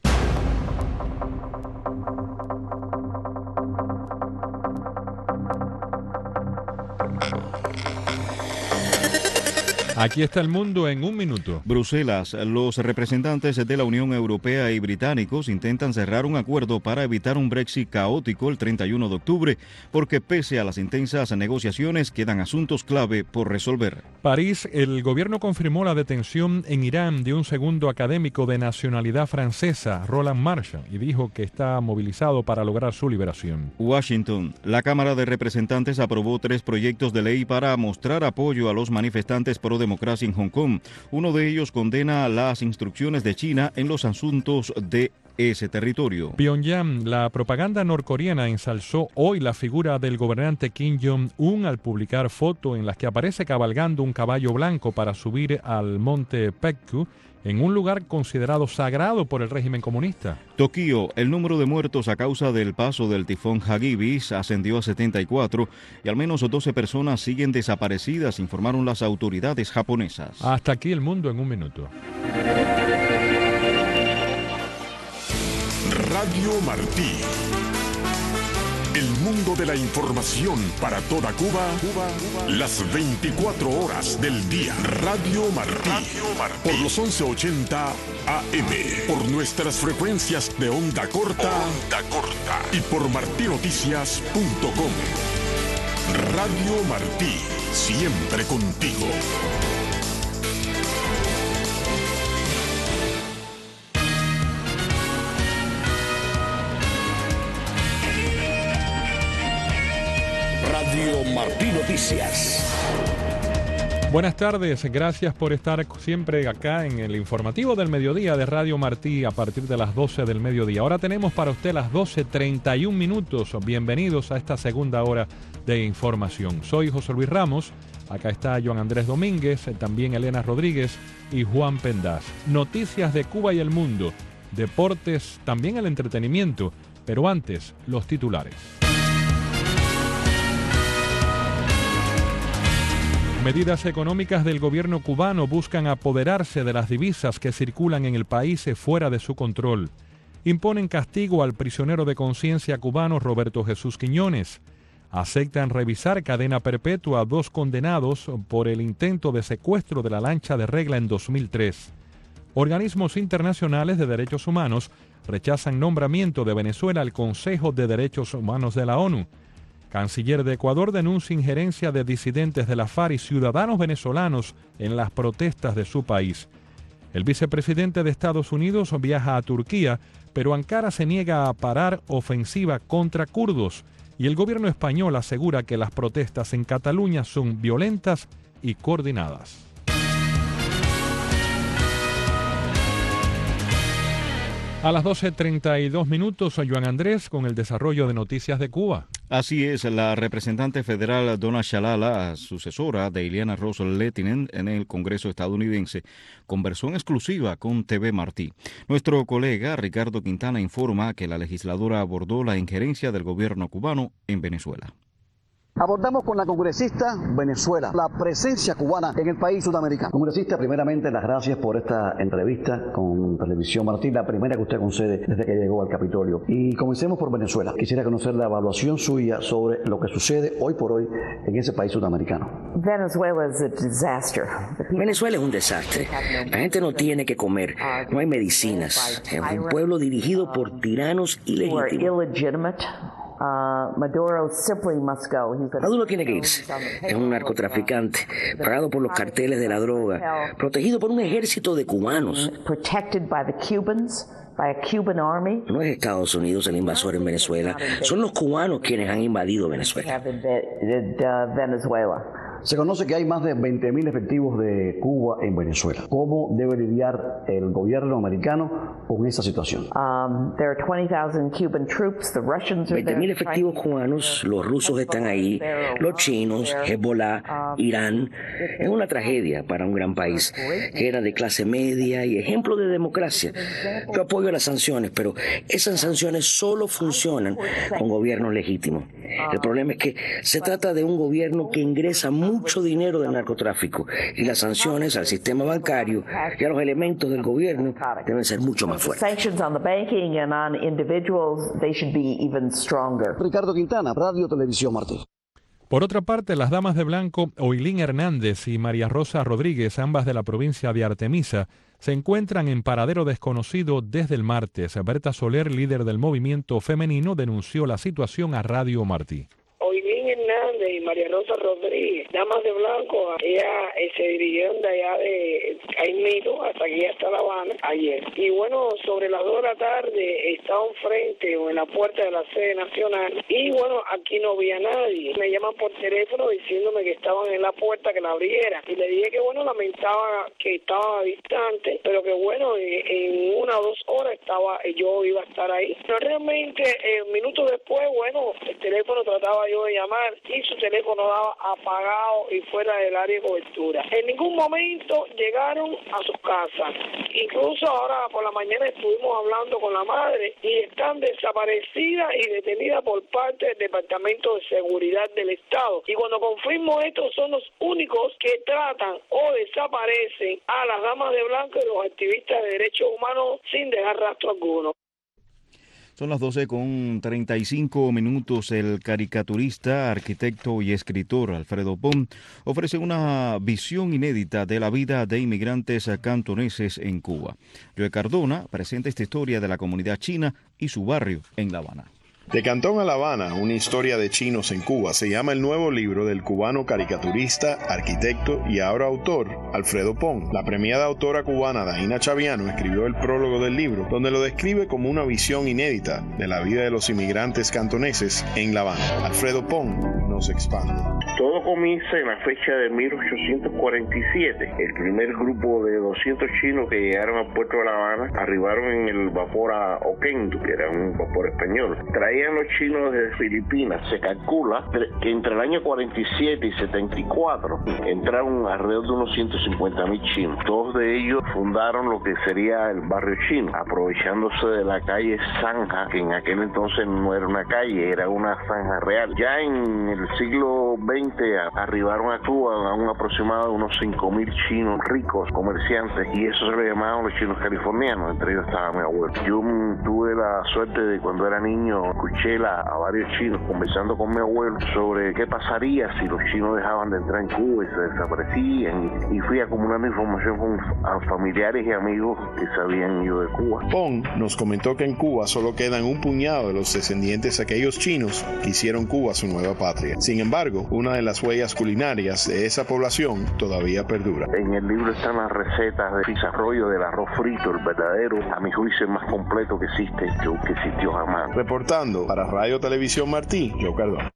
Aquí está el mundo en un minuto. Bruselas. Los representantes de la Unión Europea y británicos intentan cerrar un acuerdo para evitar un Brexit caótico el 31 de octubre, porque pese a las intensas negociaciones quedan asuntos clave por resolver. París. El gobierno confirmó la detención en Irán de un segundo académico de nacionalidad francesa, Roland Marchand, y dijo que está movilizado para lograr su liberación. Washington. La Cámara de Representantes aprobó 3 proyectos de ley para mostrar apoyo a los manifestantes pro democracia en Hong Kong. Uno de ellos condena las instrucciones de China en los asuntos de ese territorio. Pyongyang. La propaganda norcoreana ensalzó hoy la figura del gobernante Kim Jong-un al publicar fotos en las que aparece cabalgando un caballo blanco para subir al monte Paektu, en un lugar considerado sagrado por el régimen comunista. Tokio. El número de muertos a causa del paso del tifón Hagibis ascendió a 74 y al menos 12 personas siguen desaparecidas, informaron las autoridades japonesas. Hasta aquí el mundo en un minuto. Radio Martí. El mundo de la información para toda Cuba, las 24 horas del día. Radio Martí. Por los 1180 AM. Por nuestras frecuencias de onda corta. Y por martinoticias.com. Radio Martí. Siempre contigo. Radio Martí Noticias. Buenas tardes, gracias por estar siempre acá en el informativo del mediodía de Radio Martí a partir de las 12 del mediodía. Ahora tenemos para usted las 12:31 minutos. Bienvenidos a esta segunda hora de información. Soy José Luis Ramos, acá está Joan Andrés Domínguez, también Elena Rodríguez y Juan Pendaz. Noticias de Cuba y el mundo, deportes, también el entretenimiento, pero antes los titulares. Medidas económicas del gobierno cubano buscan apoderarse de las divisas que circulan en el país fuera de su control. Imponen castigo al prisionero de conciencia cubano Roberto Jesús Quiñones. Aceptan revisar cadena perpetua a 2 condenados por el intento de secuestro de la lancha de Regla en 2003. Organismos internacionales de derechos humanos rechazan nombramiento de Venezuela al Consejo de Derechos Humanos de la ONU. Canciller de Ecuador denuncia injerencia de disidentes de la FARC y ciudadanos venezolanos en las protestas de su país. El vicepresidente de Estados Unidos viaja a Turquía, pero Ankara se niega a parar ofensiva contra kurdos y el gobierno español asegura que las protestas en Cataluña son violentas y coordinadas. A las 12:32 minutos, soy Joan Andrés con el desarrollo de Noticias de Cuba. Así es, la representante federal Donna Shalala, sucesora de Ileana Ros-Lehtinen en el Congreso estadounidense, conversó en exclusiva con TV Martí. Nuestro colega Ricardo Quintana informa que la legisladora abordó la injerencia del gobierno cubano en Venezuela. Abordamos con la congresista Venezuela, la presencia cubana en el país sudamericano. Congresista, primeramente las gracias por esta entrevista con Televisión Martí, la primera que usted concede desde que llegó al Capitolio. Y comencemos por Venezuela. Quisiera conocer la evaluación suya sobre lo que sucede hoy por hoy en ese país sudamericano. Venezuela es un desastre. La gente no tiene que comer, no hay medicinas. Es un pueblo dirigido por tiranos ilegítimos. Maduro tiene que irse. Es un narcotraficante, pagado por los carteles de la droga, protegido por un ejército de cubanos. No es Estados Unidos el invasor en Venezuela, son los cubanos quienes han invadido Venezuela. Se conoce que hay más de 20.000 efectivos de Cuba en Venezuela. ¿Cómo debe lidiar el gobierno americano con esa situación? 20.000 efectivos cubanos, los rusos están ahí, los chinos, Hezbollah, Irán. Es una tragedia para un gran país que era de clase media y ejemplo de democracia. Yo apoyo las sanciones, pero esas sanciones solo funcionan con gobiernos legítimos. El problema es que se trata de un gobierno que ingresa mucho dinero del narcotráfico y las sanciones al sistema bancario y a los elementos del gobierno deben ser mucho más fuertes. Ricardo Quintana, Radio Televisión Martí. Por otra parte, las damas de blanco, Oilín Hernández y María Rosa Rodríguez, ambas de la provincia de Artemisa, se encuentran en paradero desconocido desde el martes. Berta Soler, líder del movimiento femenino, denunció la situación a Radio Martí. Oilín Hernández y María Rosa Rodríguez, damas de blanco, ellas se dirigieron de allá de Caimito hasta aquí, hasta La Habana, ayer. Y bueno, sobre las 2 de la tarde estaban frente o en la puerta de la sede nacional y bueno, aquí no había nadie. Me llaman por teléfono diciéndome que estaban en la puerta, que la abriera. Y le dije que bueno, lamentaba que estaba distante, pero que bueno, en 1 o 2 horas yo iba a estar ahí. Pero realmente, minutos después, bueno, el teléfono trataba yo de llamar y su teléfono daba apagado y fuera del área de cobertura. En ningún momento llegaron a sus casas. Incluso ahora por la mañana estuvimos hablando con la madre y están desaparecidas y detenidas por parte del Departamento de Seguridad del Estado. Y cuando confirmo esto, son los únicos que tratan o desaparecen a las damas de blanco y los activistas de derechos humanos sin dejar rastro alguno. Son las 12:35. El caricaturista, arquitecto y escritor Alfredo Pom ofrece una visión inédita de la vida de inmigrantes cantoneses en Cuba. Joe Cardona presenta esta historia de la comunidad china y su barrio en La Habana. De Cantón a La Habana, una historia de chinos en Cuba, se llama el nuevo libro del cubano caricaturista, arquitecto y ahora autor, Alfredo Pom. La premiada autora cubana Daina Chaviano escribió el prólogo del libro, donde lo describe como una visión inédita de la vida de los inmigrantes cantoneses en La Habana. Alfredo Pom nos expande. Todo comienza en la fecha de 1847. El primer grupo de 200 chinos que llegaron al puerto de La Habana arribaron en el vapor a Oquendo, que era un vapor español. Traían los chinos de Filipinas. Se calcula que entre el año 47 y 74 entraron alrededor de unos 150.000 chinos. Todos de ellos fundaron lo que sería el barrio chino, aprovechándose de la calle Zanja, que en aquel entonces no era una calle, era una zanja real. Ya en el siglo XX arribaron a Cuba a un aproximado de unos 5.000 chinos ricos, comerciantes, y eso se le llamaban los chinos californianos. Entre ellos estaba mi abuelo. Yo tuve la suerte de cuando era niño escuché a varios chinos conversando con mi abuelo sobre qué pasaría si los chinos dejaban de entrar en Cuba y se desaparecían, y fui acumulando información con familiares y amigos que se habían ido de Cuba. Pong nos comentó que en Cuba solo quedan un puñado de los descendientes de aquellos chinos que hicieron Cuba su nueva patria. Sin embargo, una de las huellas culinarias de esa población todavía perdura. En el libro están las recetas de pizarrollo, del arroz frito, el verdadero, a mi juicio, el más completo que existió jamás. Reportando para Radio Televisión Martí, Joe Cardona.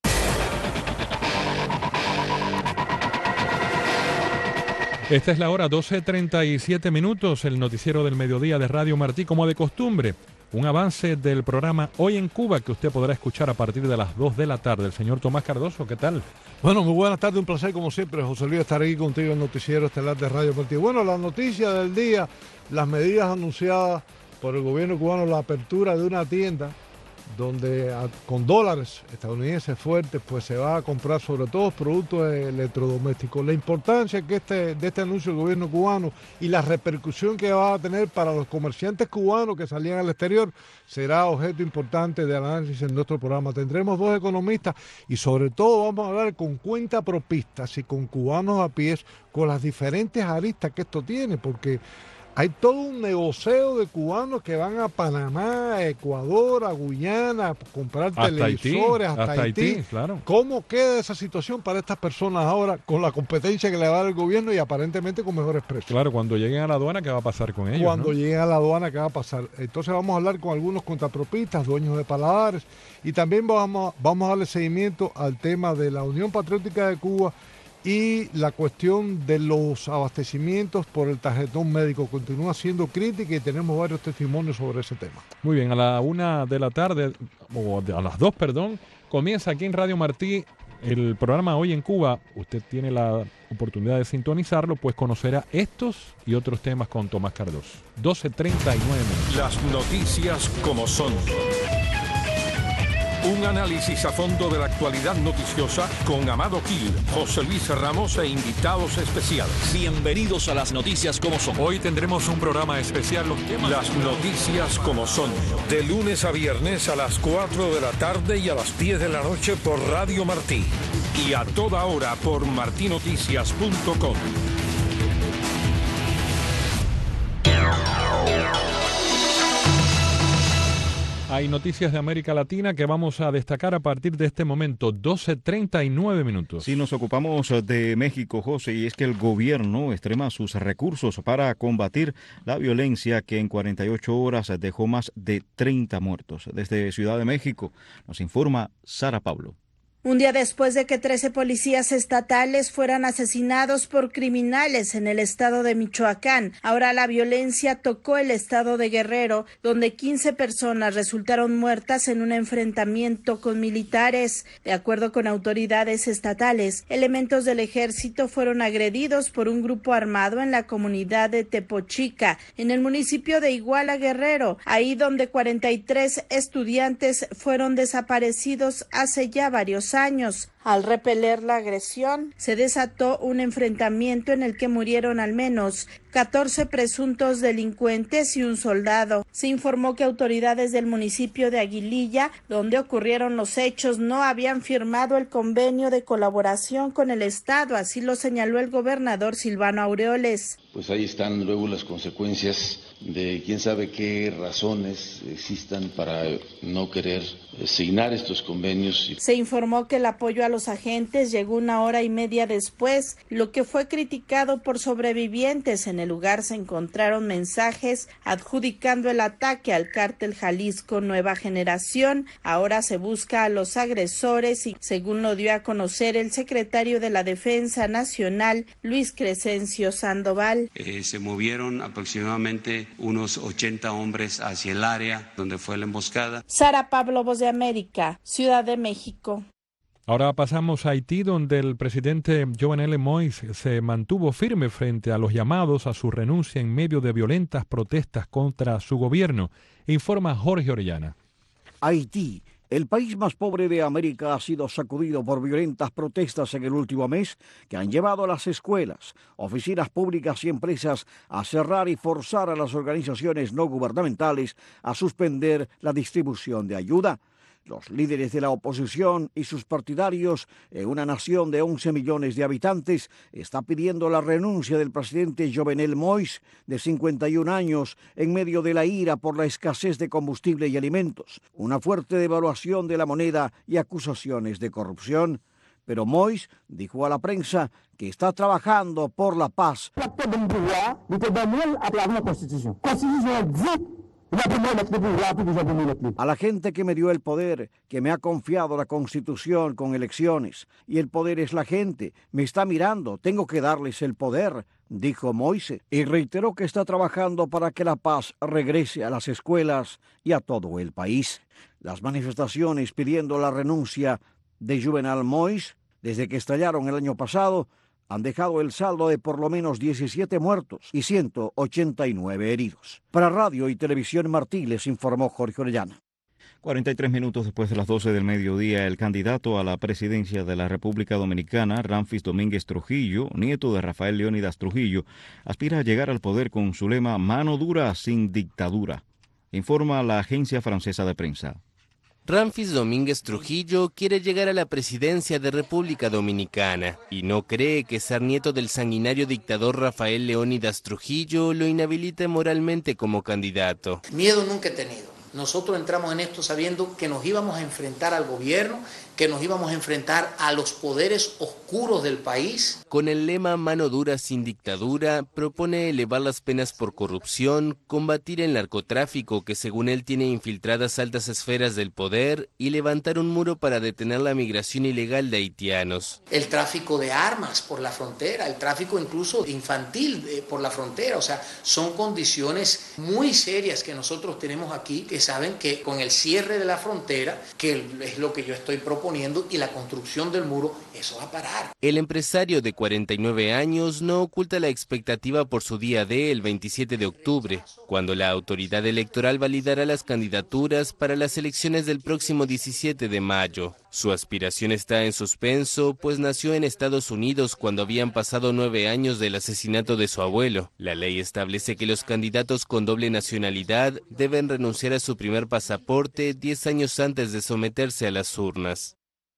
Esta es la hora 12:37, el noticiero del mediodía de Radio Martí, como de costumbre. Un avance del programa Hoy en Cuba que usted podrá escuchar a partir de las 2 de la tarde. El señor Tomás Cardoso, ¿qué tal? Bueno, muy buenas tardes, un placer como siempre, José Luis, estar aquí contigo en el noticiero estelar de Radio Martí. Bueno, la noticia del día, las medidas anunciadas por el gobierno cubano, la apertura de una tienda donde con dólares estadounidenses fuertes pues se va a comprar sobre todo productos electrodomésticos. La importancia que de este anuncio del gobierno cubano y la repercusión que va a tener para los comerciantes cubanos que salían al exterior será objeto importante de análisis en nuestro programa. Tendremos 2 economistas y sobre todo vamos a hablar con cuentapropistas y con cubanos a pies, con las diferentes aristas que esto tiene, porque hay todo un negocio de cubanos que van a Panamá, a Ecuador, a Guyana, a comprar televisores, hasta Haití. Claro. ¿Cómo queda esa situación para estas personas ahora con la competencia que le va a dar el gobierno y aparentemente con mejores precios? Claro, cuando lleguen a la aduana, ¿qué va a pasar con ellos? Cuando lleguen a la aduana, ¿qué va a pasar? Entonces vamos a hablar con algunos contrapropistas, dueños de paladares, y también vamos a darle seguimiento al tema de la Unión Patriótica de Cuba y la cuestión de los abastecimientos por el tarjetón médico continúa siendo crítica y tenemos varios testimonios sobre ese tema. Muy bien, a la 1 de la tarde, o a las 2, perdón, comienza aquí en Radio Martí el programa Hoy en Cuba. Usted tiene la oportunidad de sintonizarlo, pues conocerá estos y otros temas con Tomás Cardoso. 12:39 minutos. Las noticias como son. Un análisis a fondo de la actualidad noticiosa con Amado Gil, José Luis Ramos e invitados especiales. Bienvenidos a las noticias como son. Hoy tendremos un programa especial, los temas. Las noticias como son. De lunes a viernes a las 4 de la tarde y a las 10 de la noche por Radio Martí. Y a toda hora por martinoticias.com. Hay noticias de América Latina que vamos a destacar a partir de este momento, 12:39 minutos. Sí, nos ocupamos de México, José, y es que el gobierno extrema sus recursos para combatir la violencia que en 48 horas dejó más de 30 muertos. Desde Ciudad de México nos informa Sara Pablo. Un día después de que 13 policías estatales fueran asesinados por criminales en el estado de Michoacán, ahora la violencia tocó el estado de Guerrero, donde 15 personas resultaron muertas en un enfrentamiento con militares. De acuerdo con autoridades estatales, elementos del ejército fueron agredidos por un grupo armado en la comunidad de Tepochica, en el municipio de Iguala, Guerrero, ahí donde 43 estudiantes fueron desaparecidos hace ya varios años. Al repeler la agresión, se desató un enfrentamiento en el que murieron al menos 14 presuntos delincuentes y un soldado. Se informó que autoridades del municipio de Aguililla, donde ocurrieron los hechos, no habían firmado el convenio de colaboración con el Estado, así lo señaló el gobernador Silvano Aureoles. Pues ahí están luego las consecuencias de quién sabe qué razones existan para no querer signar estos convenios. Se informó que el apoyo a los agentes llegó una hora y media después, lo que fue criticado por sobrevivientes. En el lugar se encontraron mensajes adjudicando el ataque al cártel Jalisco Nueva Generación. Ahora se busca a los agresores y, según lo dio a conocer el secretario de la Defensa Nacional, Luis Crescencio Sandoval. Se movieron aproximadamente unos 80 hombres hacia el área donde fue la emboscada. Sara Pablo, Voz de América, Ciudad de México. Ahora pasamos a Haití, donde el presidente Jovenel Moïse se mantuvo firme frente a los llamados a su renuncia en medio de violentas protestas contra su gobierno, informa Jorge Orellana. Haití, el país más pobre de América, ha sido sacudido por violentas protestas en el último mes que han llevado a las escuelas, oficinas públicas y empresas a cerrar y forzar a las organizaciones no gubernamentales a suspender la distribución de ayuda. Los líderes de la oposición y sus partidarios, en una nación de 11 millones de habitantes, están pidiendo la renuncia del presidente Jovenel Moïse, de 51 años, en medio de la ira por la escasez de combustible y alimentos, una fuerte devaluación de la moneda y acusaciones de corrupción. Pero Moïse dijo a la prensa que está trabajando por la paz. A la gente que me dio el poder, que me ha confiado la Constitución con elecciones, y el poder es la gente, me está mirando, tengo que darles el poder, dijo Moïse, y reiteró que está trabajando para que la paz regrese a las escuelas y a todo el país. Las manifestaciones pidiendo la renuncia de Jovenel Moïse, desde que estallaron el año pasado, han dejado el saldo de por lo menos 17 muertos y 189 heridos. Para Radio y Televisión Martí les informó Jorge Orellana. 43 minutos después de las 12 del mediodía, el candidato a la presidencia de la República Dominicana, Ramfis Domínguez Trujillo, nieto de Rafael Leónidas Trujillo, aspira a llegar al poder con su lema «Mano dura sin dictadura», informa la agencia francesa de prensa. Ramfis Domínguez Trujillo quiere llegar a la presidencia de República Dominicana y no cree que ser nieto del sanguinario dictador Rafael Leónidas Trujillo lo inhabilite moralmente como candidato. Miedo nunca he tenido. Nosotros entramos en esto sabiendo que nos íbamos a enfrentar al gobierno, que nos íbamos a enfrentar a los poderes oscuros del país. Con el lema Mano dura sin dictadura, propone elevar las penas por corrupción, combatir el narcotráfico que según él tiene infiltradas altas esferas del poder y levantar un muro para detener la migración ilegal de haitianos. El tráfico de armas por la frontera, el tráfico incluso infantil por la frontera, o sea, son condiciones muy serias que nosotros tenemos aquí, que saben que con el cierre de la frontera, que es lo que yo estoy proponiendo, y la construcción del muro, eso va a parar. El empresario de 49 años no oculta la expectativa por su día D el 27 de octubre, cuando la autoridad electoral validará las candidaturas para las elecciones del próximo 17 de mayo. Su aspiración está en suspenso, pues nació en Estados Unidos cuando habían pasado 9 años del asesinato de su abuelo. La ley establece que los candidatos con doble nacionalidad deben renunciar a su primer pasaporte 10 años antes de someterse a las urnas.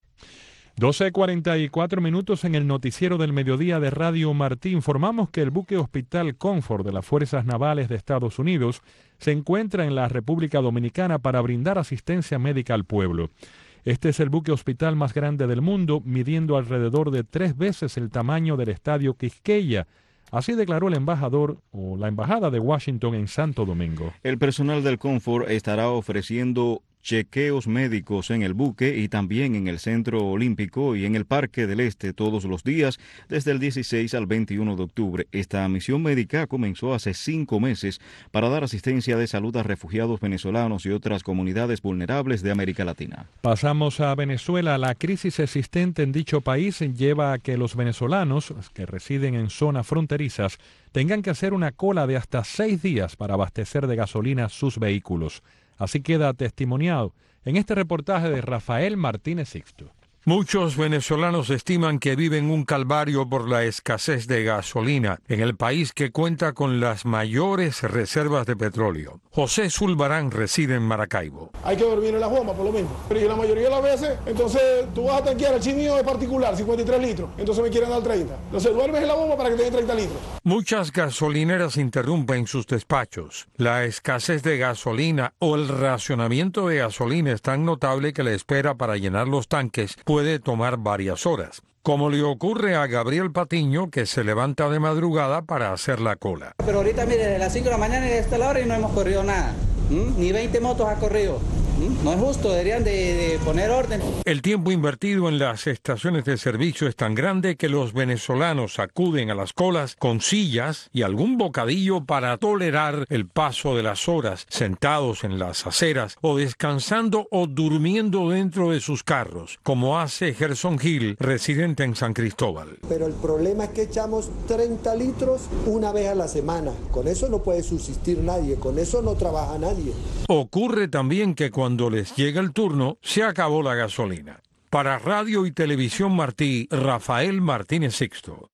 12:44 minutos en el noticiero del mediodía de Radio Martí. Informamos que el buque Hospital Comfort de las Fuerzas Navales de Estados Unidos se encuentra en la República Dominicana para brindar asistencia médica al pueblo. Este es el buque hospital más grande del mundo, midiendo alrededor de 3 veces el tamaño del estadio Quisqueya. Así declaró el embajador o la embajada de Washington en Santo Domingo. El personal del Comfort estará ofreciendo chequeos médicos en el buque y también en el Centro Olímpico y en el Parque del Este todos los días desde el 16 al 21 de octubre. Esta misión médica comenzó hace 5 meses para dar asistencia de salud a refugiados venezolanos y otras comunidades vulnerables de América Latina. Pasamos a Venezuela. La crisis existente en dicho país lleva a que los venezolanos que residen en zonas fronterizas tengan que hacer una cola de hasta 6 días para abastecer de gasolina sus vehículos. Así queda testimoniado en este reportaje de Rafael Martínez Sixto. Muchos venezolanos estiman que viven un calvario por la escasez de gasolina en el país que cuenta con las mayores reservas de petróleo. José Zulbarán reside en Maracaibo. Hay que dormir en la bomba, por lo menos. Pero la mayoría de las veces, entonces tú vas a tanquear, el chip mío es particular, 53 litros. Entonces me quieren dar 30. Entonces duermes en la bomba para que te den 30 litros. Muchas gasolineras interrumpen sus despachos. La escasez de gasolina o el racionamiento de gasolina es tan notable que la espera para llenar los tanques puede tomar varias horas, como le ocurre a Gabriel Patiño, que se levanta de madrugada para hacer la cola. Pero ahorita, mire, de las 5 de la mañana y hasta la hora y no hemos corrido nada. Ni 20 motos ha corrido. No es justo, deberían de poner orden. El tiempo invertido en las estaciones de servicio es tan grande que los venezolanos acuden a las colas con sillas y algún bocadillo para tolerar el paso de las horas, sentados en las aceras o descansando o durmiendo dentro de sus carros, como hace Gerson Gil, residente en San Cristóbal. Pero el problema es que echamos 30 litros una vez a la semana. Con eso no puede subsistir nadie, con eso no trabaja nadie. Ocurre también que cuando les llega el turno, se acabó la gasolina. Para Radio y Televisión Martí, Rafael Martínez Sixto.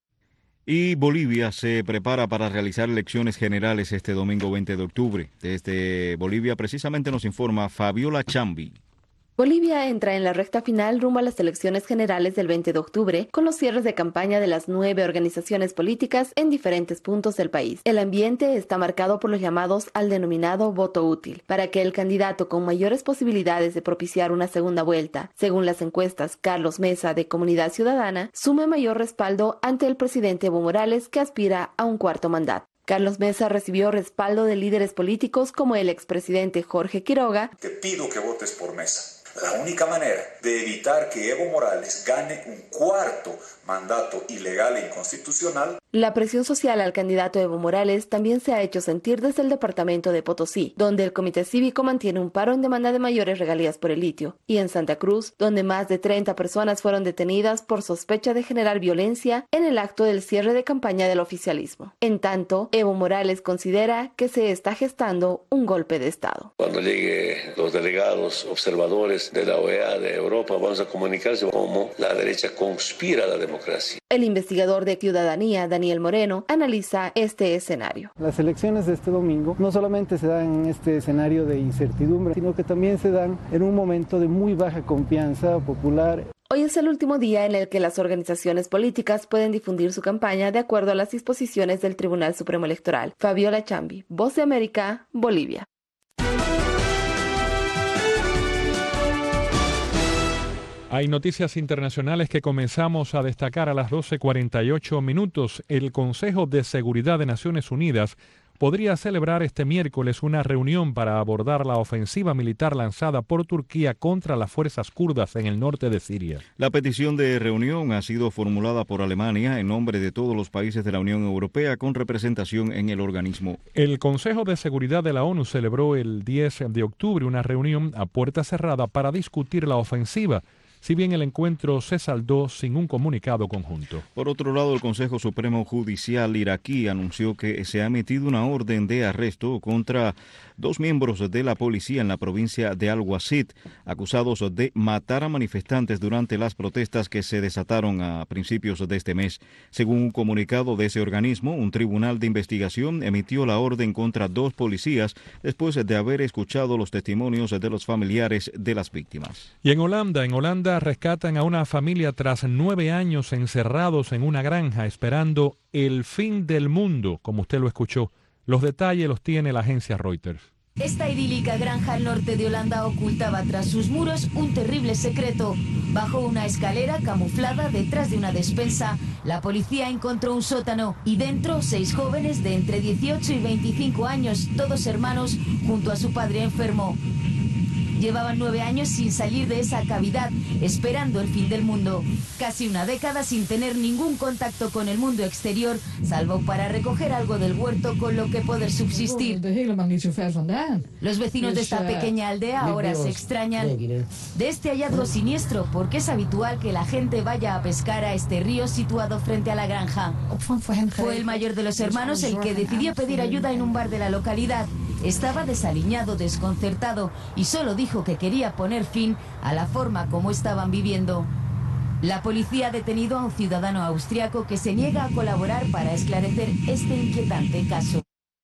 Y Bolivia se prepara para realizar elecciones generales este domingo 20 de octubre. Desde Bolivia precisamente nos informa Fabiola Chambi. Bolivia entra en la recta final rumbo a las elecciones generales del 20 de octubre, con los cierres de campaña de las 9 organizaciones políticas en diferentes puntos del país. El ambiente está marcado por los llamados al denominado voto útil, para que el candidato con mayores posibilidades de propiciar una segunda vuelta, según las encuestas Carlos Mesa de Comunidad Ciudadana, sume mayor respaldo ante el presidente Evo Morales, que aspira a un cuarto mandato. Carlos Mesa recibió respaldo de líderes políticos como el expresidente Jorge Quiroga. Te pido que votes por Mesa. La única manera de evitar que Evo Morales gane un cuarto mandato ilegal e inconstitucional. La presión social al candidato Evo Morales también se ha hecho sentir desde el departamento de Potosí, donde el Comité Cívico mantiene un paro en demanda de mayores regalías por el litio, y en Santa Cruz, donde más de 30 personas fueron detenidas por sospecha de generar violencia en el acto del cierre de campaña del oficialismo. En tanto, Evo Morales considera que se está gestando un golpe de Estado. Cuando lleguen los delegados observadores de la OEA de Europa, vamos a comunicarse cómo la derecha conspira la democracia. El investigador de Ciudadanía, Daniel Moreno, analiza este escenario. Las elecciones de este domingo no solamente se dan en este escenario de incertidumbre, sino que también se dan en un momento de muy baja confianza popular. Hoy es el último día en el que las organizaciones políticas pueden difundir su campaña de acuerdo a las disposiciones del Tribunal Supremo Electoral. Fabiola Chambi, Voz de América, Bolivia. Hay noticias internacionales que comenzamos a destacar a las 12:48 minutos. El Consejo de Seguridad de Naciones Unidas podría celebrar este miércoles una reunión para abordar la ofensiva militar lanzada por Turquía contra las fuerzas kurdas en el norte de Siria. La petición de reunión ha sido formulada por Alemania en nombre de todos los países de la Unión Europea con representación en el organismo. El Consejo de Seguridad de la ONU celebró el 10 de octubre una reunión a puerta cerrada para discutir la ofensiva, si bien el encuentro se saldó sin un comunicado conjunto. Por otro lado, el Consejo Supremo Judicial iraquí anunció que se ha emitido una orden de arresto contra 2 miembros de la policía en la provincia de Al-Wasid, acusados de matar a manifestantes durante las protestas que se desataron a principios de este mes. Según un comunicado de ese organismo, un tribunal de investigación emitió la orden contra 2 policías después de haber escuchado los testimonios de los familiares de las víctimas. Y en Holanda rescatan a una familia tras 9 años encerrados en una granja esperando el fin del mundo, como usted lo escuchó. Los detalles los tiene la agencia Reuters. Esta idílica granja al norte de Holanda ocultaba tras sus muros un terrible secreto. Bajo una escalera camuflada detrás de una despensa, la policía encontró un sótano y dentro 6 jóvenes de entre 18 y 25 años, todos hermanos, junto a su padre enfermo. Llevaban 9 años sin salir de esa cavidad, esperando el fin del mundo. Casi una década sin tener ningún contacto con el mundo exterior, salvo para recoger algo del huerto con lo que poder subsistir. Los vecinos de esta pequeña aldea ahora se extrañan de este hallazgo siniestro, porque es habitual que la gente vaya a pescar a este río situado frente a la granja. Fue el mayor de los hermanos el que decidió pedir ayuda en un bar de la localidad. Estaba desaliñado, desconcertado y solo dijo que quería poner fin a la forma como estaban viviendo. La policía ha detenido a un ciudadano austriaco que se niega a colaborar para esclarecer este inquietante caso.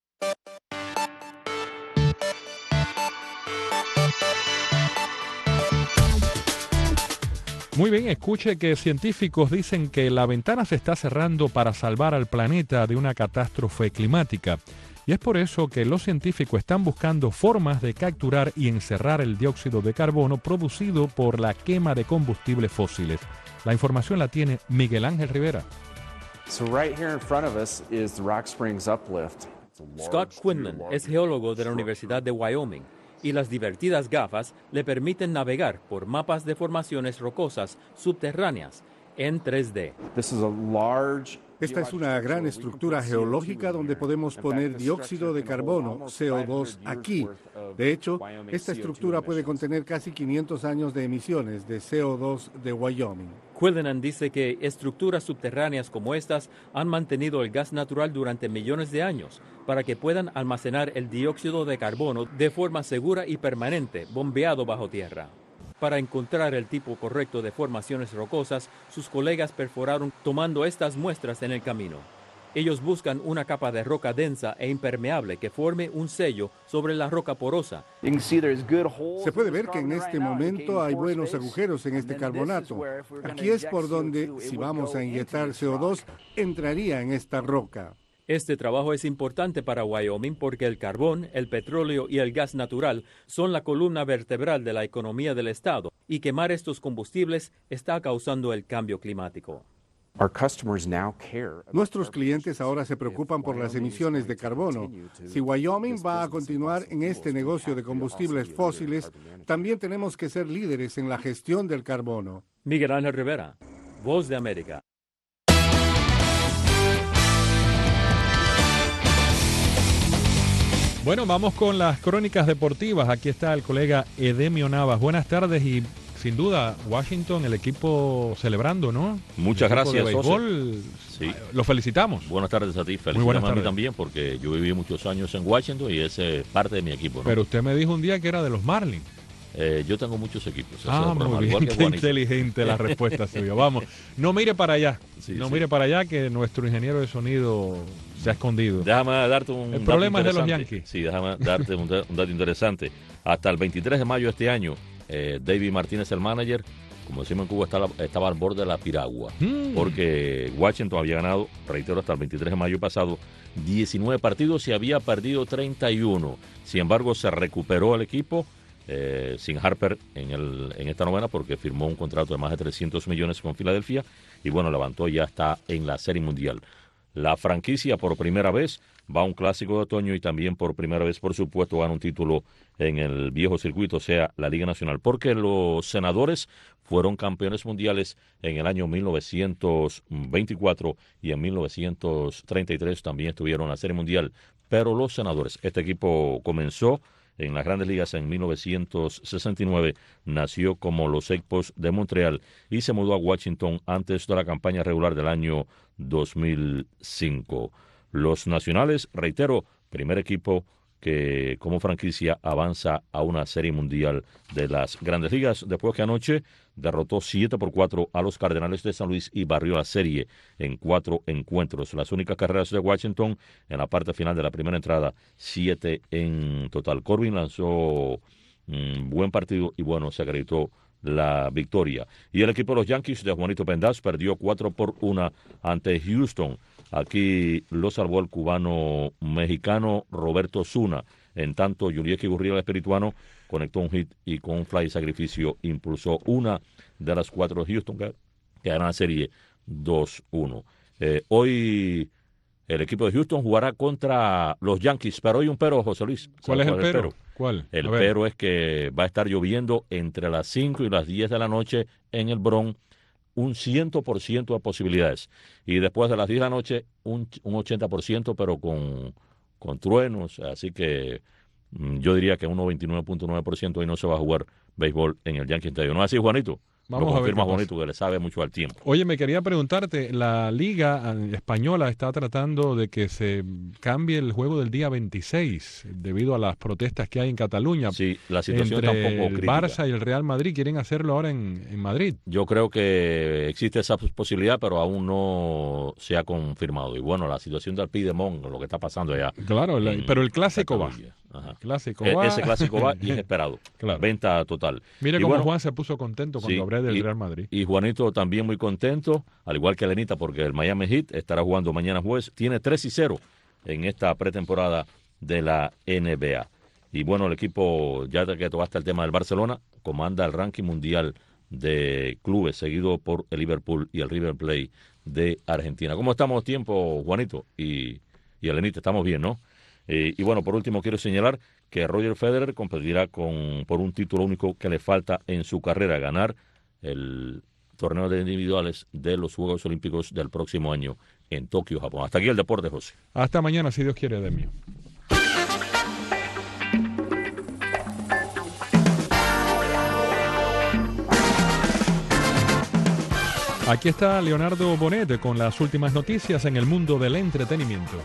Muy bien, escuche que científicos dicen que la ventana se está cerrando para salvar al planeta de una catástrofe climática. Y es por eso que los científicos están buscando formas de capturar y encerrar el dióxido de carbono producido por la quema de combustibles fósiles. La información la tiene Miguel Ángel Rivera. Scott Quinlan es geólogo de la Universidad de Wyoming y las divertidas gafas le permiten navegar por mapas de formaciones rocosas subterráneas en 3D. Esta es una gran estructura geológica donde podemos poner dióxido de carbono, CO2, aquí. De hecho, esta estructura puede contener casi 500 años de emisiones de CO2 de Wyoming. Quillinan dice que estructuras subterráneas como estas han mantenido el gas natural durante millones de años para que puedan almacenar el dióxido de carbono de forma segura y permanente, bombeado bajo tierra. Para encontrar el tipo correcto de formaciones rocosas, sus colegas perforaron tomando estas muestras en el camino. Ellos buscan una capa de roca densa e impermeable que forme un sello sobre la roca porosa. Se puede ver que en este momento hay buenos agujeros en este carbonato. Aquí es por donde, si vamos a inyectar CO2, entraría en esta roca. Este trabajo es importante para Wyoming porque el carbón, el petróleo y el gas natural son la columna vertebral de la economía del estado y quemar estos combustibles está causando el cambio climático. Nuestros clientes ahora se preocupan por las emisiones de carbono. Si Wyoming va a continuar en este negocio de combustibles fósiles, también tenemos que ser líderes en la gestión del carbono. Miguel Ángel Rivera, Voz de América. Bueno, vamos con las crónicas deportivas. Aquí está el colega Edemio Navas. Buenas tardes y sin duda Washington, el equipo celebrando, ¿no? Muchas gracias, béisbol, sí. Lo felicitamos. Buenas tardes a ti, felicitamos a mí también porque yo viví muchos años en Washington y ese es parte de mi equipo, ¿no? Pero usted me dijo un día que era de los Marlins. Yo tengo muchos equipos. Muy bien, qué inteligente la respuesta suya. Vamos, no mire para allá, mire para allá que nuestro ingeniero de sonido se ha escondido. Déjame darte un dato. El problema es de los Yankees. Sí, déjame darte un dato interesante. Hasta el 23 de mayo de este año, David Martínez, el manager, como decimos en Cuba, estaba al borde de la piragua. Porque Washington había ganado, reitero, hasta el 23 de mayo pasado, 19 partidos y había perdido 31. Sin embargo, se recuperó el equipo sin Harper en esta novena porque firmó un contrato de más de 300 millones con Filadelfia y bueno, levantó, ya está en la Serie Mundial. La franquicia por primera vez va a un clásico de otoño y también por primera vez, por supuesto, gana un título en el viejo circuito, o sea, la Liga Nacional, porque los Senadores fueron campeones mundiales en el año 1924 y en 1933 también estuvieron en la Serie Mundial, pero los Senadores, este equipo comenzó en las Grandes Ligas en 1969, nació como los Expos de Montreal y se mudó a Washington antes de la campaña regular del año 2005. Los Nacionales, reitero, primer equipo que como franquicia avanza a una Serie Mundial de las Grandes Ligas, después que anoche derrotó 7-4 a los Cardenales de San Luis y barrió la serie en 4 encuentros. Las únicas carreras de Washington en la parte final de la primera entrada, 7 en total. Corbin lanzó un buen partido y bueno, se acreditó la victoria. Y el equipo de los Yankees de Juanito Pendaz perdió 4-1 ante Houston. Aquí lo salvó el cubano-mexicano Roberto Osuna. En tanto, Yurieki Gurriel Espirituano conectó un hit y con un fly sacrificio impulsó una de las 4 de Houston que gana la serie 2-1. Hoy el equipo de Houston jugará contra los Yankees, pero hoy un pero, José Luis. ¿Cuál es el pero? ¿Cuál? El pero es que va a estar lloviendo entre las 5 y las 10 de la noche en el Bronx, un 100% de posibilidades. Y después de las 10 de la noche, un 80%, pero con truenos. Así que yo diría que un 99.9% hoy no se va a jugar béisbol en el Yankee Stadium. ¿No es así, Juanito? Vamos Lo a ver confirma Juanito, que le sabe mucho al tiempo. Oye, me quería preguntarte, la Liga Española está tratando de que se cambie el juego del día 26 debido a las protestas que hay en Cataluña. Sí, la situación entre está un poco el crítica. Barça y el Real Madrid quieren hacerlo ahora en Madrid. Yo creo que existe esa posibilidad, pero aún no se ha confirmado. Y bueno, la situación del Piedmont, lo que está pasando allá. Claro, pero el clásico va. Ajá. Clásico va. Ese clásico va y es esperado. Claro. Venta total. Mira y cómo bueno, Juan se puso contento cuando hablé del Real Madrid. Y Juanito también muy contento, al igual que Elenita, porque el Miami Heat estará jugando mañana jueves. Tiene 3-0 en esta pretemporada de la NBA. Y bueno, el equipo, ya que tocaste el tema del Barcelona, comanda el ranking mundial de clubes, seguido por el Liverpool y el River Plate de Argentina. ¿Cómo estamos tiempo, Juanito? Y Elenita, estamos bien, ¿no? Y bueno, por último quiero señalar que Roger Federer competirá por un título único que le falta en su carrera, ganar el torneo de individuales de los Juegos Olímpicos del próximo año en Tokio, Japón. Hasta aquí el deporte, José. Hasta mañana, si Dios quiere, Demio. Aquí está Leonardo Bonet con las últimas noticias en el mundo del entretenimiento.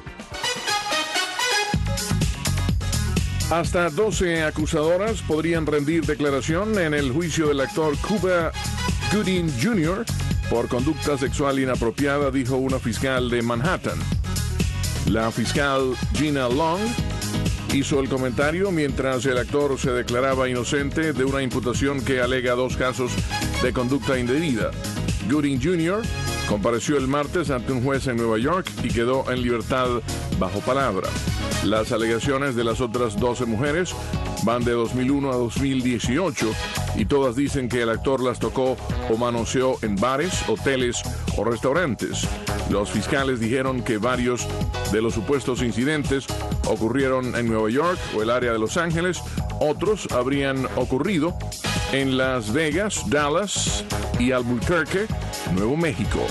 Hasta 12 acusadoras podrían rendir declaración en el juicio del actor Cuba Gooding Jr. por conducta sexual inapropiada, dijo una fiscal de Manhattan. La fiscal Gina Long hizo el comentario mientras el actor se declaraba inocente de una imputación que alega 2 casos de conducta indebida. Gooding Jr. compareció el martes ante un juez en Nueva York y quedó en libertad bajo palabra. Las alegaciones de las otras 12 mujeres van de 2001 a 2018 y todas dicen que el actor las tocó o manoseó en bares, hoteles o restaurantes. Los fiscales dijeron que varios de los supuestos incidentes ocurrieron en Nueva York o el área de Los Ángeles, otros habrían ocurrido en Las Vegas, Dallas y Albuquerque, Nuevo México.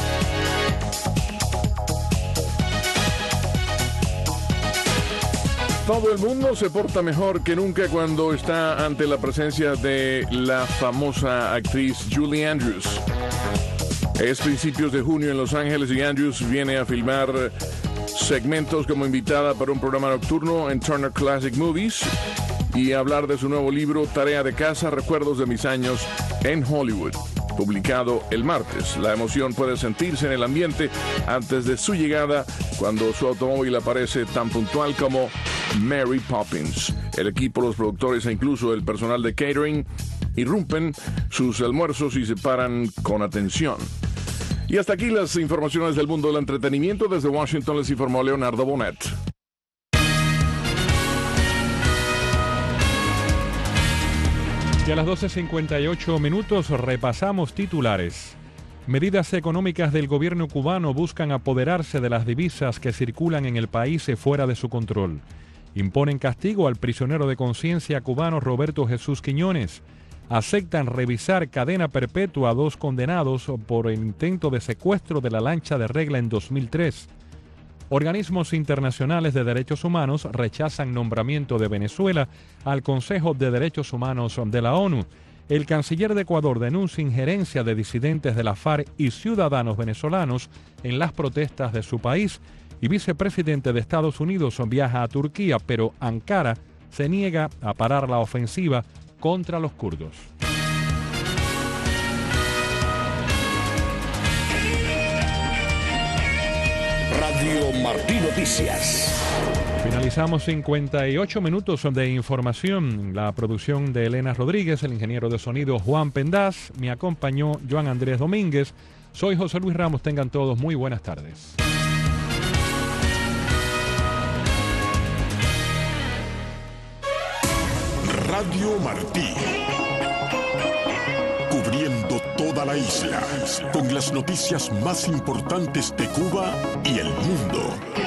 Todo el mundo se porta mejor que nunca cuando está ante la presencia de la famosa actriz Julie Andrews. Es principios de junio en Los Ángeles y Andrews viene a filmar segmentos como invitada para un programa nocturno en Turner Classic Movies y hablar de su nuevo libro Tarea de Casa, Recuerdos de mis años en Hollywood, publicado el martes. La emoción puede sentirse en el ambiente antes de su llegada cuando su automóvil aparece tan puntual como Mary Poppins. El equipo, los productores e incluso el personal de catering irrumpen sus almuerzos y se paran con atención. Y hasta aquí las informaciones del mundo del entretenimiento. Desde Washington les informó Leonardo Bonet. Y a las 12:58 repasamos titulares. Medidas económicas del gobierno cubano buscan apoderarse de las divisas que circulan en el país fuera de su control. Imponen castigo al prisionero de conciencia cubano Roberto Jesús Quiñones. Aceptan revisar cadena perpetua a 2 condenados por el intento de secuestro de la lancha de Regla en 2003. Organismos internacionales de derechos humanos rechazan nombramiento de Venezuela al Consejo de Derechos Humanos de la ONU. El canciller de Ecuador denuncia injerencia de disidentes de la FARC y ciudadanos venezolanos en las protestas de su país. Y vicepresidente de Estados Unidos viaja a Turquía, pero Ankara se niega a parar la ofensiva contra los kurdos. Radio Martí Noticias. Finalizamos 58 minutos de información. La producción de Elena Rodríguez, el ingeniero de sonido Juan Pendaz, me acompañó Joan Andrés Domínguez. Soy José Luis Ramos. Tengan todos muy buenas tardes. Radio Martí. Cubriendo toda la isla con las noticias más importantes de Cuba y el mundo.